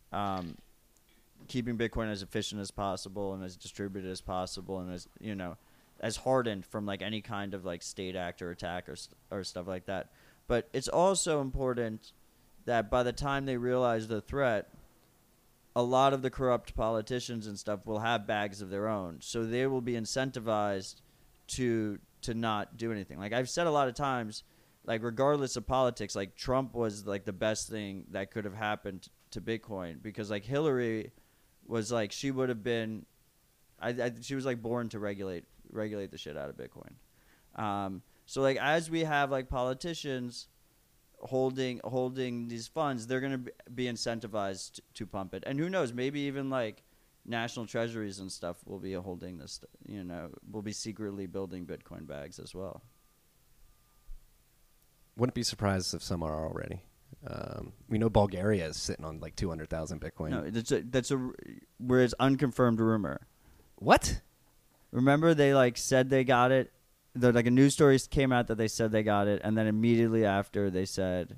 keeping Bitcoin as efficient as possible and as distributed as possible and as hardened from like any kind of like state act or attack or stuff like that. But it's also important that by the time they realize the threat, a lot of the corrupt politicians and stuff will have bags of their own. So they will be incentivized to not do anything. Like I've said a lot of times, like regardless of politics, like Trump was like the best thing that could have happened to Bitcoin because like Hillary was like, she would have been, she was like born to regulate the shit out of Bitcoin. So like as we have like politicians holding these funds, they're going to be incentivized to pump it. And who knows, maybe even like national treasuries and stuff will be holding this, will be secretly building Bitcoin bags as well. Wouldn't be surprised if some are already. We know Bulgaria is sitting on like 200,000 Bitcoin. No, that's where it's unconfirmed rumor. What? Remember they like said they got it. Like a news story came out that they said they got it, and then immediately after they said,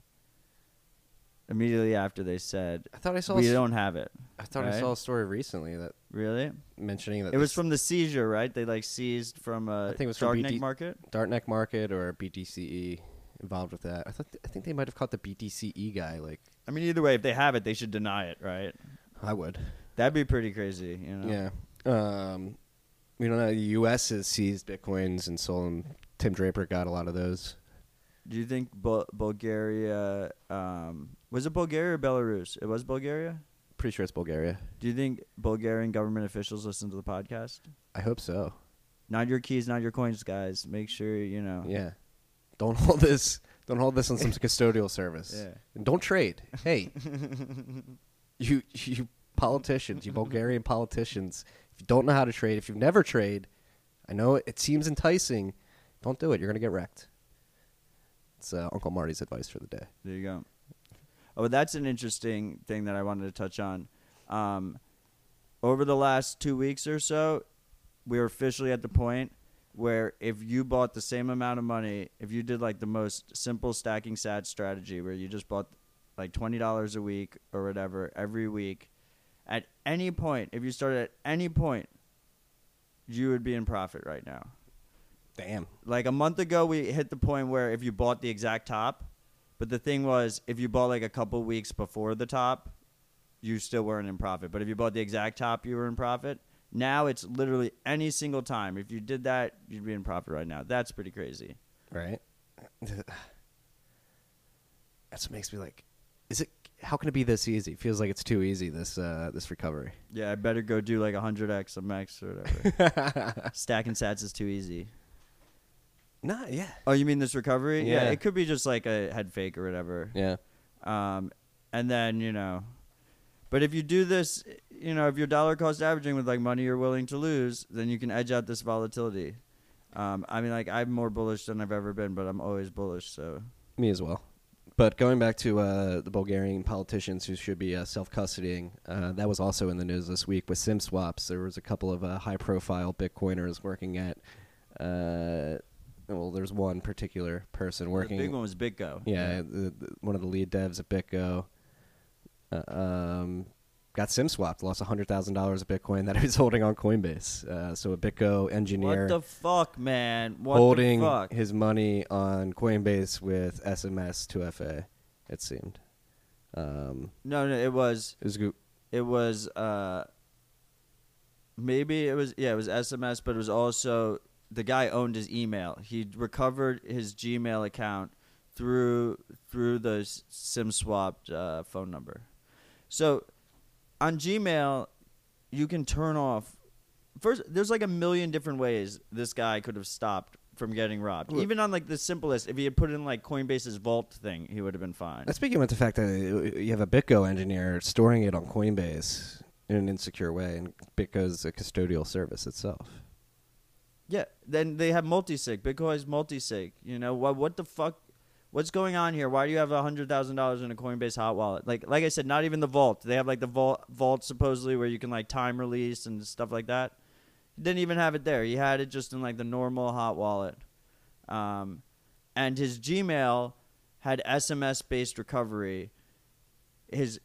I thought I saw we don't have it. I thought I saw a story recently that really mentioning that it was from the seizure, right? They like seized from I think it was Darknet from Market, Darknet Market or BTCE involved with that. I think they might have caught the BTCE guy. Like, I mean, either way, if they have it, they should deny it, right? I would. That'd be pretty crazy, Yeah. We don't know. The U.S. has seized Bitcoins and sold them. Tim Draper got a lot of those. Do you think Bulgaria was it Bulgaria or Belarus? It was Bulgaria? Pretty sure it's Bulgaria. Do you think Bulgarian government officials listen to the podcast? I hope so. Not your keys, not your coins, guys. Make sure Yeah. Don't hold this on some custodial service. Yeah. And don't trade. Hey. you politicians, you Bulgarian politicians, if you don't know how to trade, if you've never traded, I know it seems enticing. Don't do it. You're going to get wrecked. It's Uncle Marty's advice for the day. There you go. Oh, that's an interesting thing that I wanted to touch on. Over the last 2 weeks or so, we're officially at the point where if you bought the same amount of money, if you did like the most simple stacking sats strategy where you just bought like $20 a week or whatever every week, at any point, if you started at any point, you would be in profit right now. Damn. Like a month ago, we hit the point where if you bought the exact top, but the thing was, if you bought like a couple weeks before the top, you still weren't in profit. But if you bought the exact top, you were in profit. Now it's literally any single time. If you did that, you'd be in profit right now. That's pretty crazy. Right? That's what makes me like, how can it be this easy? Feels like it's too easy, this recovery. Yeah, I better go do like 100x of max or whatever. Stacking sats is too easy. Nah, yeah. Oh, you mean this recovery? Yeah. It could be just like a head fake or whatever. Yeah. And then, but if you do this, if you're dollar cost averaging with like money you're willing to lose, then you can edge out this volatility. I'm more bullish than I've ever been, but I'm always bullish. So Me as well. But going back to the Bulgarian politicians who should be self-custodying, that was also in the news this week with SIM swaps. There was a couple of high-profile Bitcoiners working at. There's one particular person working. The big one was BitGo. Yeah, one of the lead devs at BitGo. Got SIM swapped, lost $100,000 of Bitcoin that he was holding on Coinbase. So a BitGo engineer What the fuck, man? holding the fuck? his money on Coinbase with SMS 2FA, it seemed. No, it was. It was. Maybe it was. Yeah, it was SMS, but it was also the guy owned his email. He recovered his Gmail account through the SIM swapped phone number. So on Gmail, you can turn off. First, there's like a million different ways this guy could have stopped from getting robbed. Look, even on like the simplest, if he had put in like Coinbase's vault thing, he would have been fine. Let's begin with the fact that you have a BitGo engineer storing it on Coinbase in an insecure way, and BitGo's a custodial service itself. Yeah, then they have multisig. Bitcoin is multisig. What the fuck? What's going on here? Why do you have $100,000 in a Coinbase hot wallet? Like I said, not even the vault. They have like the vault supposedly where you can like time release and stuff like that. He didn't even have it there. He had it just in like the normal hot wallet. And his Gmail had SMS based recovery. His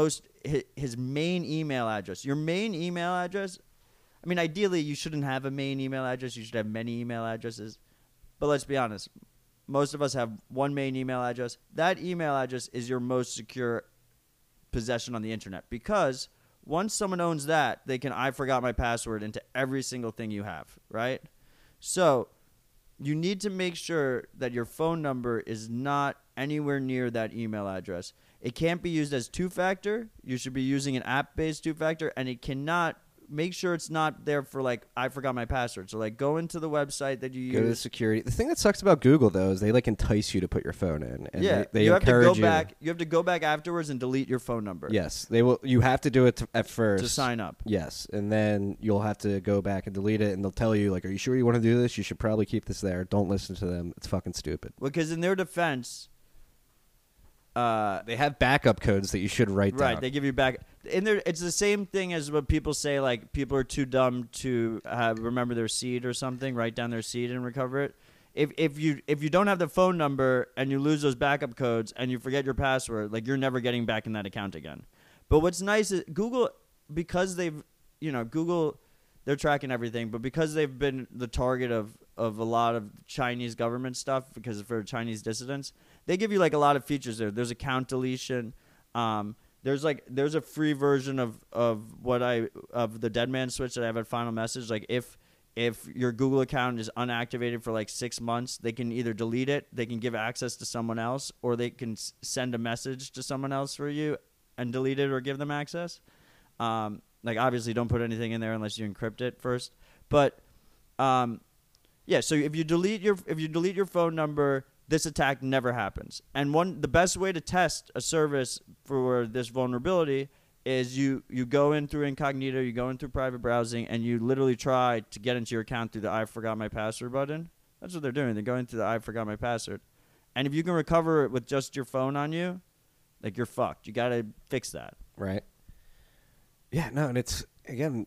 main email address. Your main email address. I mean, ideally, you shouldn't have a main email address. You should have many email addresses. But let's be honest. Most of us have one main email address. That email address is your most secure possession on the internet because once someone owns that, they can I forgot my password into every single thing you have, right? So you need to make sure that your phone number is not anywhere near that email address. It can't be used as two-factor. You should be using an app-based two-factor, and it cannot make sure it's not there for like I forgot my password. So like go into the website that you Go to the use. security. The thing that sucks about Google though is they like entice you to put your phone in, and Yeah, they you have to encourage go you. back. You have to go back afterwards and delete your phone number. Yes, they will. You have to do it at first To sign up. Yes, and then you'll have to go back and delete it, and they'll tell you like, "Are you sure you want to do this? You should probably keep this there. Don't listen to them. It's fucking stupid." Because in their defense, They have backup codes that you should write down. right, they give you back. It's the same thing as what people say, like people are too dumb to remember their seed or something, write down their seed and recover it. If you don't have the phone number and you lose those backup codes and you forget your password, like you're never getting back in that account again. But what's nice is Google, because Google, they're tracking everything, but because they've been the target of a lot of Chinese government stuff because for Chinese dissidents, they give you like a lot of features there. There's account deletion. There's a free version of the Dead Man Switch that I have at Final Message. Like if your Google account is unactivated for like 6 months, they can either delete it, they can give access to someone else, or they can send a message to someone else for you and delete it or give them access. Like obviously don't put anything in there unless you encrypt it first. But yeah, so if you delete your phone number, this attack never happens. And the best way to test a service for this vulnerability is you go in through incognito, you go in through private browsing, and you literally try to get into your account through the I forgot my password button. That's what they're doing. They're going through the I forgot my password. And if you can recover it with just your phone on you, like you're fucked. You got to fix that. Right. Yeah, no, and it's, again,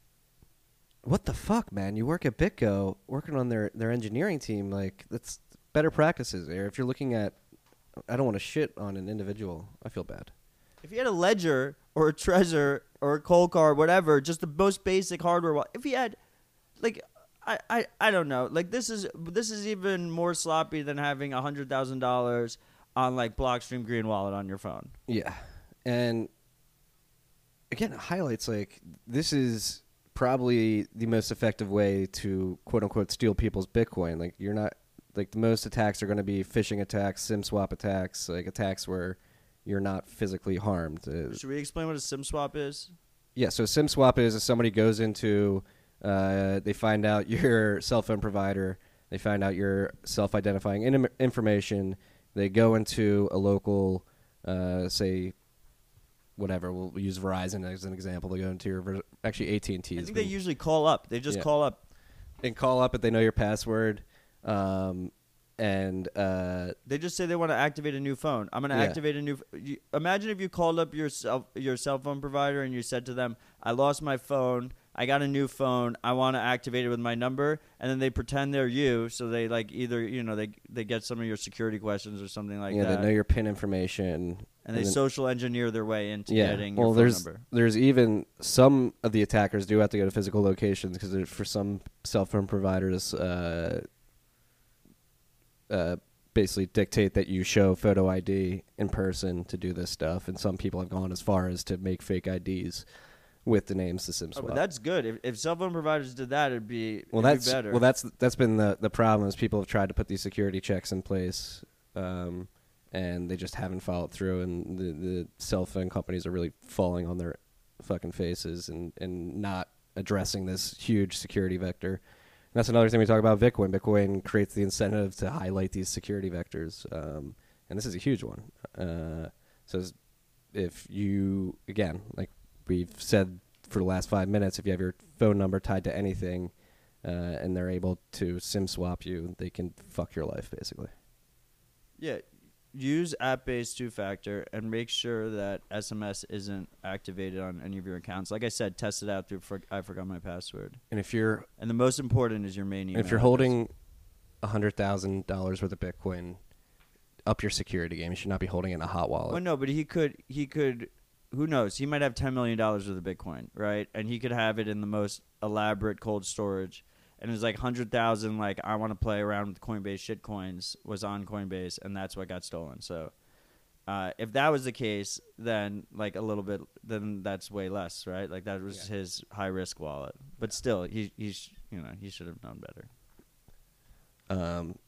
what the fuck, man? You work at BitGo, working on their engineering team, like, that's better practices there. If you're looking at, I don't want to shit on an individual. I feel bad. If you had a Ledger or a Trezor or a Coldcard, whatever, just the most basic hardware, if you had, like, I don't know. Like, this is even more sloppy than having $100,000 on, like, Blockstream Green Wallet on your phone. Yeah. And, again, it highlights, like, this is probably the most effective way to, quote-unquote, steal people's Bitcoin. Like, you're not, like, the most attacks are going to be phishing attacks, SIM swap attacks, like, attacks where you're not physically harmed. Should we explain what a SIM swap is? Yeah, so SIM swap is if somebody goes into, they find out your cell phone provider, they find out your self-identifying information, they go into a local, say, whatever, we'll use Verizon as an example, they go into your, actually AT&T. I think they usually call up. They just call up. And call up if they know your password, and they just say they want to activate a new phone. I'm going to activate a new. Imagine if you called up your cell phone provider and you said to them, "I lost my phone. I got a new phone. I want to activate it with my number." And then they pretend they're you, so they like either they get some of your security questions or something like that. Yeah, they know your PIN information. And they social engineer their way into getting your phone number. There's even some of the attackers do have to go to physical locations because for some cell phone providers, basically dictate that you show photo ID in person to do this stuff. And some people have gone as far as to make fake IDs with the names to SIM swap. But that's good. If cell phone providers did that, it'd be better. Well, that's been the problem is people have tried to put these security checks in place. And they just haven't followed through, and the cell phone companies are really falling on their fucking faces and not addressing this huge security vector. And that's another thing we talk about Bitcoin. Bitcoin creates the incentive to highlight these security vectors, and this is a huge one. So if you, again, like we've said for the last 5 minutes, if you have your phone number tied to anything and they're able to SIM swap you, they can fuck your life, basically. Yeah. Use app-based two-factor and make sure that SMS isn't activated on any of your accounts. Like I said, test it out through I forgot my password. And the most important is your main email. If you're holding $100,000 worth of Bitcoin, up your security game. You should not be holding it in a hot wallet. Well, no, but he could. Who knows? He might have $10 million worth of Bitcoin, right? And he could have it in the most elaborate cold storage. And it was like 100,000, like, I want to play around with Coinbase shitcoins was on Coinbase, and that's what got stolen. So if that was the case, then, like, then that's way less, right? Like, that was his high-risk wallet. But still, he should have known better.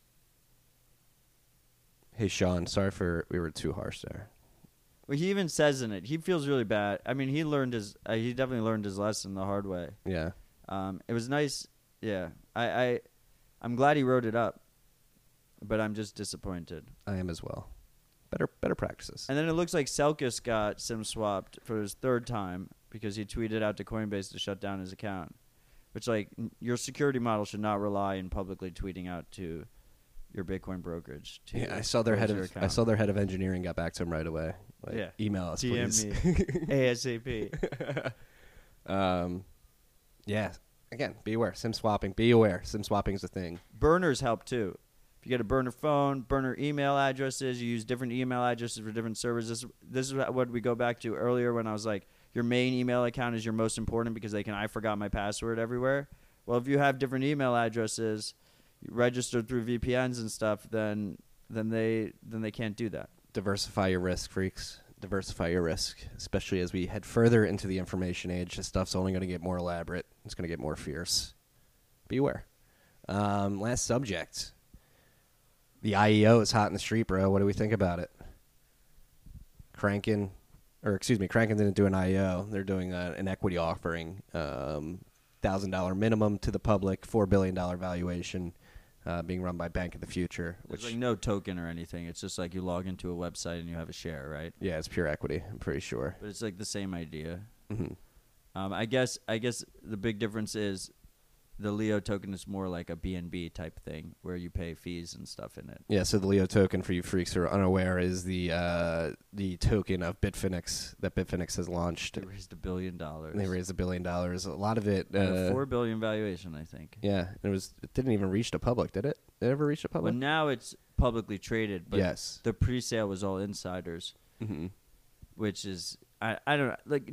Hey, Sean, we were too harsh there. Well, he even says in it, he feels really bad. I mean, he definitely learned his lesson the hard way. Yeah. It was nice. Yeah, I'm glad he wrote it up, but I'm just disappointed. I am as well. Better practices. And then it looks like Selkis got SIM swapped for his third time because he tweeted out to Coinbase to shut down his account, which, like, your security model should not rely on publicly tweeting out to your Bitcoin brokerage. I saw their head of engineering got back to him right away. Like, email us, DM please. me ASAP. Yeah. Again, be aware. SIM swapping. Be aware. SIM swapping is a thing. Burners help too. If you get a burner phone, burner email addresses, you use different email addresses for different servers. This is what we go back to earlier when I was like, your main email account is your most important because I forgot my password everywhere. Well, if you have different email addresses registered through VPNs and stuff, then they can't do that. Diversify your risk, freaks. Diversify your risk, especially as we head further into the information age. This stuff's only going to get more elaborate. It's going to get more fierce. Beware. Last subject. The IEO is hot in the street, bro. What do we think about it? Kraken didn't do an IEO. They're doing an equity offering. $1,000 minimum to the public, $4 billion valuation. Being run by Bank of the Future. There's like no token or anything. It's just like you log into a website and you have a share, right? Yeah, it's pure equity. I'm pretty sure. But it's like the same idea. Mm-hmm. I guess the big difference is the Leo token is more like a BNB type thing where you pay fees and stuff in it. Yeah, so the Leo token, for you freaks who are unaware, is the token of Bitfinex that Bitfinex has launched. They raised $1 billion. They raised $1 billion. A lot of it. $4 billion valuation, I think. Yeah, it didn't even reach the public, did it? Did it ever reach the public? Well, now it's publicly traded, but yes. The pre-sale was all insiders, which is I don't know. Like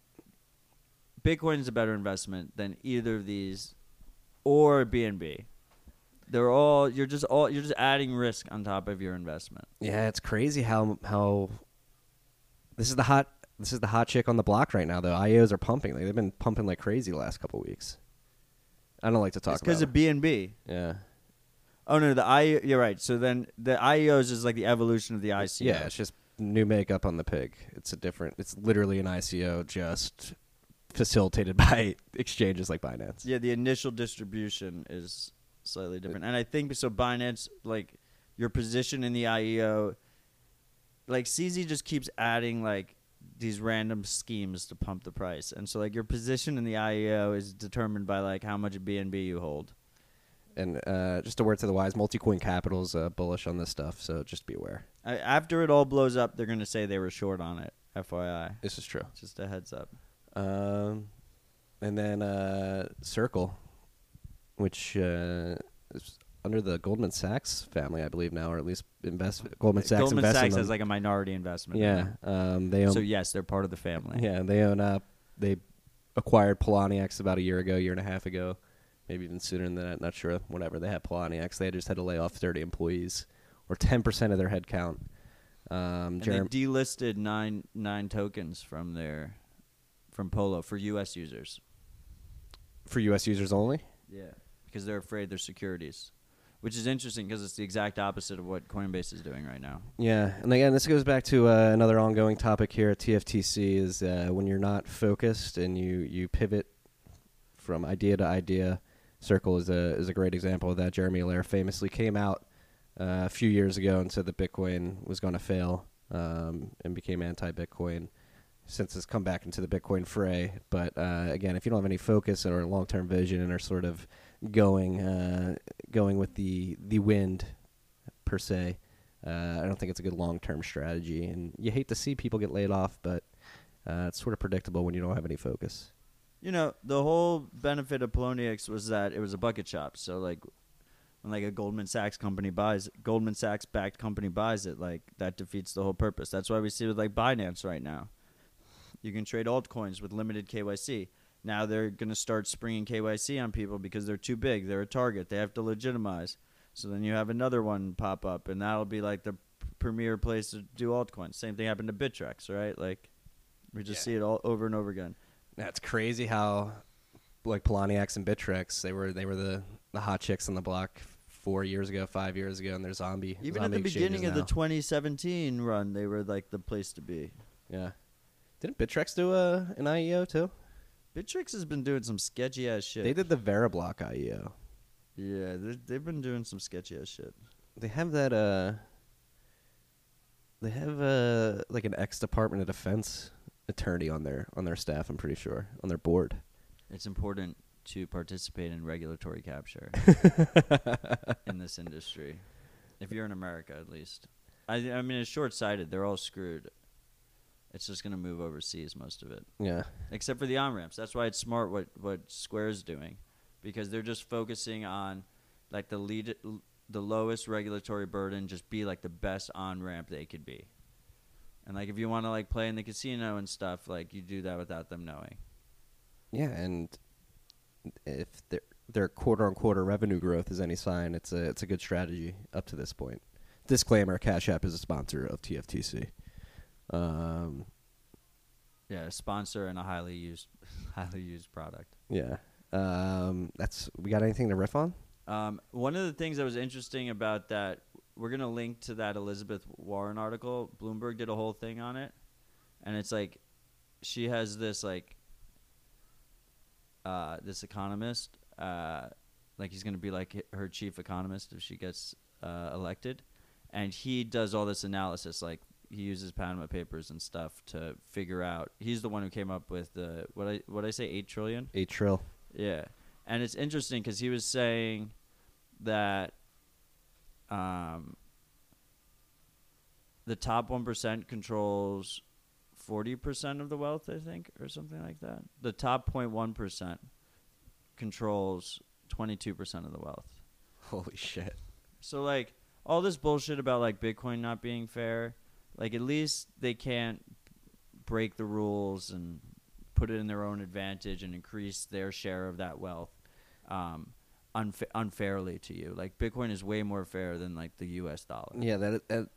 Bitcoin is a better investment than either of these. Or BNB. You're just adding risk on top of your investment. Yeah, it's crazy how this is the hot chick on the block right now. The IEOs are pumping. They've been pumping like crazy the last couple of weeks. I don't like to talk about it. Because of BNB. Yeah. Oh no, you're right. So then the IEOs is like the evolution of the ICO. Yeah, it's just new makeup on the pig. It's literally an ICO just facilitated by exchanges like Binance. Yeah, the initial distribution is slightly different. And I think so Binance, like your position in the IEO, like CZ just keeps adding like these random schemes to pump the price. And so like your position in the IEO is determined by like how much BNB you hold. And just a word to the wise, Multicoin Capital's bullish on this stuff, so just be aware. After it all blows up, they're going to say they were short on it, FYI. This is true. Just a heads up. And then Circle, which is under the Goldman Sachs family, I believe now, or at least Goldman Sachs. Goldman invests in Sachs them. has like a minority investment. Yeah, they own. So yes, they're part of the family. Yeah, they own. They acquired Poloniex about a year and a half ago, maybe even sooner than that. Not sure. Whatever. They had Poloniex. They just had to lay off 30 employees, or 10% of their headcount. And they delisted nine tokens from Polo for U.S. users. For U.S. users only. Yeah, because they're afraid they're securities. Which is interesting because it's the exact opposite of what Coinbase is doing right now. Yeah, and again, this goes back to another ongoing topic here at TFTC is when you're not focused and you pivot from idea to idea. Circle is a great example of that. Jeremy Allaire famously came out a few years ago and said that Bitcoin was going to fail and became anti-Bitcoin. Since it's come back into the Bitcoin fray. But again, if you don't have any focus or long-term vision and are sort of going with the wind per se, I don't think it's a good long-term strategy. And you hate to see people get laid off, but it's sort of predictable when you don't have any focus. You know, the whole benefit of Poloniex was that it was a bucket shop. So like when like a Goldman Sachs backed company buys it, like that defeats the whole purpose. That's why we see with like Binance right now. You can trade altcoins with limited KYC. Now they're going to start springing KYC on people because they're too big. They're a target. They have to legitimize. So then you have another one pop up, and that'll be like the premier place to do altcoins. Same thing happened to Bittrex, right? Like we just see it all over and over again. That's crazy how like Poloniex and Bittrex, they were the hot chicks on the block 4 years ago, 5 years ago, and they're zombie. Even at the beginning of the 2017 run, they were like the place to be. Yeah. Didn't Bittrex do an IEO too? Bittrex has been doing some sketchy ass shit. They did the Veriblock IEO. Yeah, they've been doing some sketchy ass shit. They have that. They have like an ex-Department of Defense attorney on their staff. I'm pretty sure on their board. It's important to participate in regulatory capture in this industry, if you're in America at least. I mean, it's short-sighted. They're all screwed. It's just going to move overseas, most of it. Yeah. Except for the on-ramps. That's why it's smart what Square's doing, because they're just focusing on like the lowest regulatory burden, just be like the best on-ramp they could be. And like if you want to like play in the casino and stuff, like you do that without them knowing. Yeah, and if their quarter-on-quarter revenue growth is any sign, it's a good strategy up to this point. Disclaimer: Cash App is a sponsor of TFTC. Yeah, a sponsor and a highly used product. Yeah. We got anything to riff on? One of the things that was interesting about that, we're gonna link to that Elizabeth Warren article. Bloomberg did a whole thing on it, and it's like she has this like this economist, like he's gonna be like her chief economist if she gets elected, and he does all this analysis like. He uses Panama Papers and stuff to figure out. He's the one who came up with the what I say 8 trillion. 8 trill. Yeah, and it's interesting because he was saying that the top 1% controls 40% of the wealth, I think, or something like that. The top 0.1% controls 22% of the wealth. Holy shit! So like all this bullshit about like Bitcoin not being fair. Like, at least they can't break the rules and put it in their own advantage and increase their share of that wealth unfairly to you. Like, Bitcoin is way more fair than, like, the U.S. dollar. Yeah,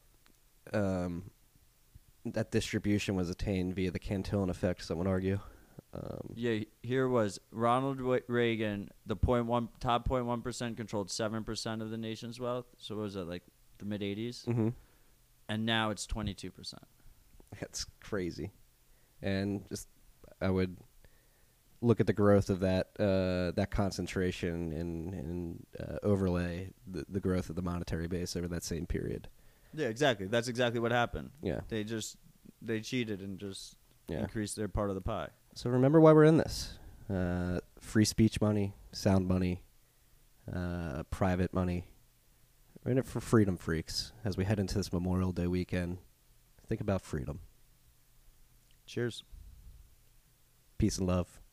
that distribution was attained via the Cantillon effect, some would argue. Yeah, here was Ronald Reagan, the top 0.1% controlled 7% of the nation's wealth. So what was that, like, the mid-'80s? Mm-hmm. and now it's 22%. That's crazy. And just I would look at the growth of that concentration and overlay the growth of the monetary base over that same period. Yeah, exactly. That's exactly what happened. Yeah. They cheated and just increased their part of the pie. So remember why we're in this. Free speech money, sound money, private money. We're in it for freedom, freaks. As we head into this Memorial Day weekend, think about freedom. Cheers. Peace and love.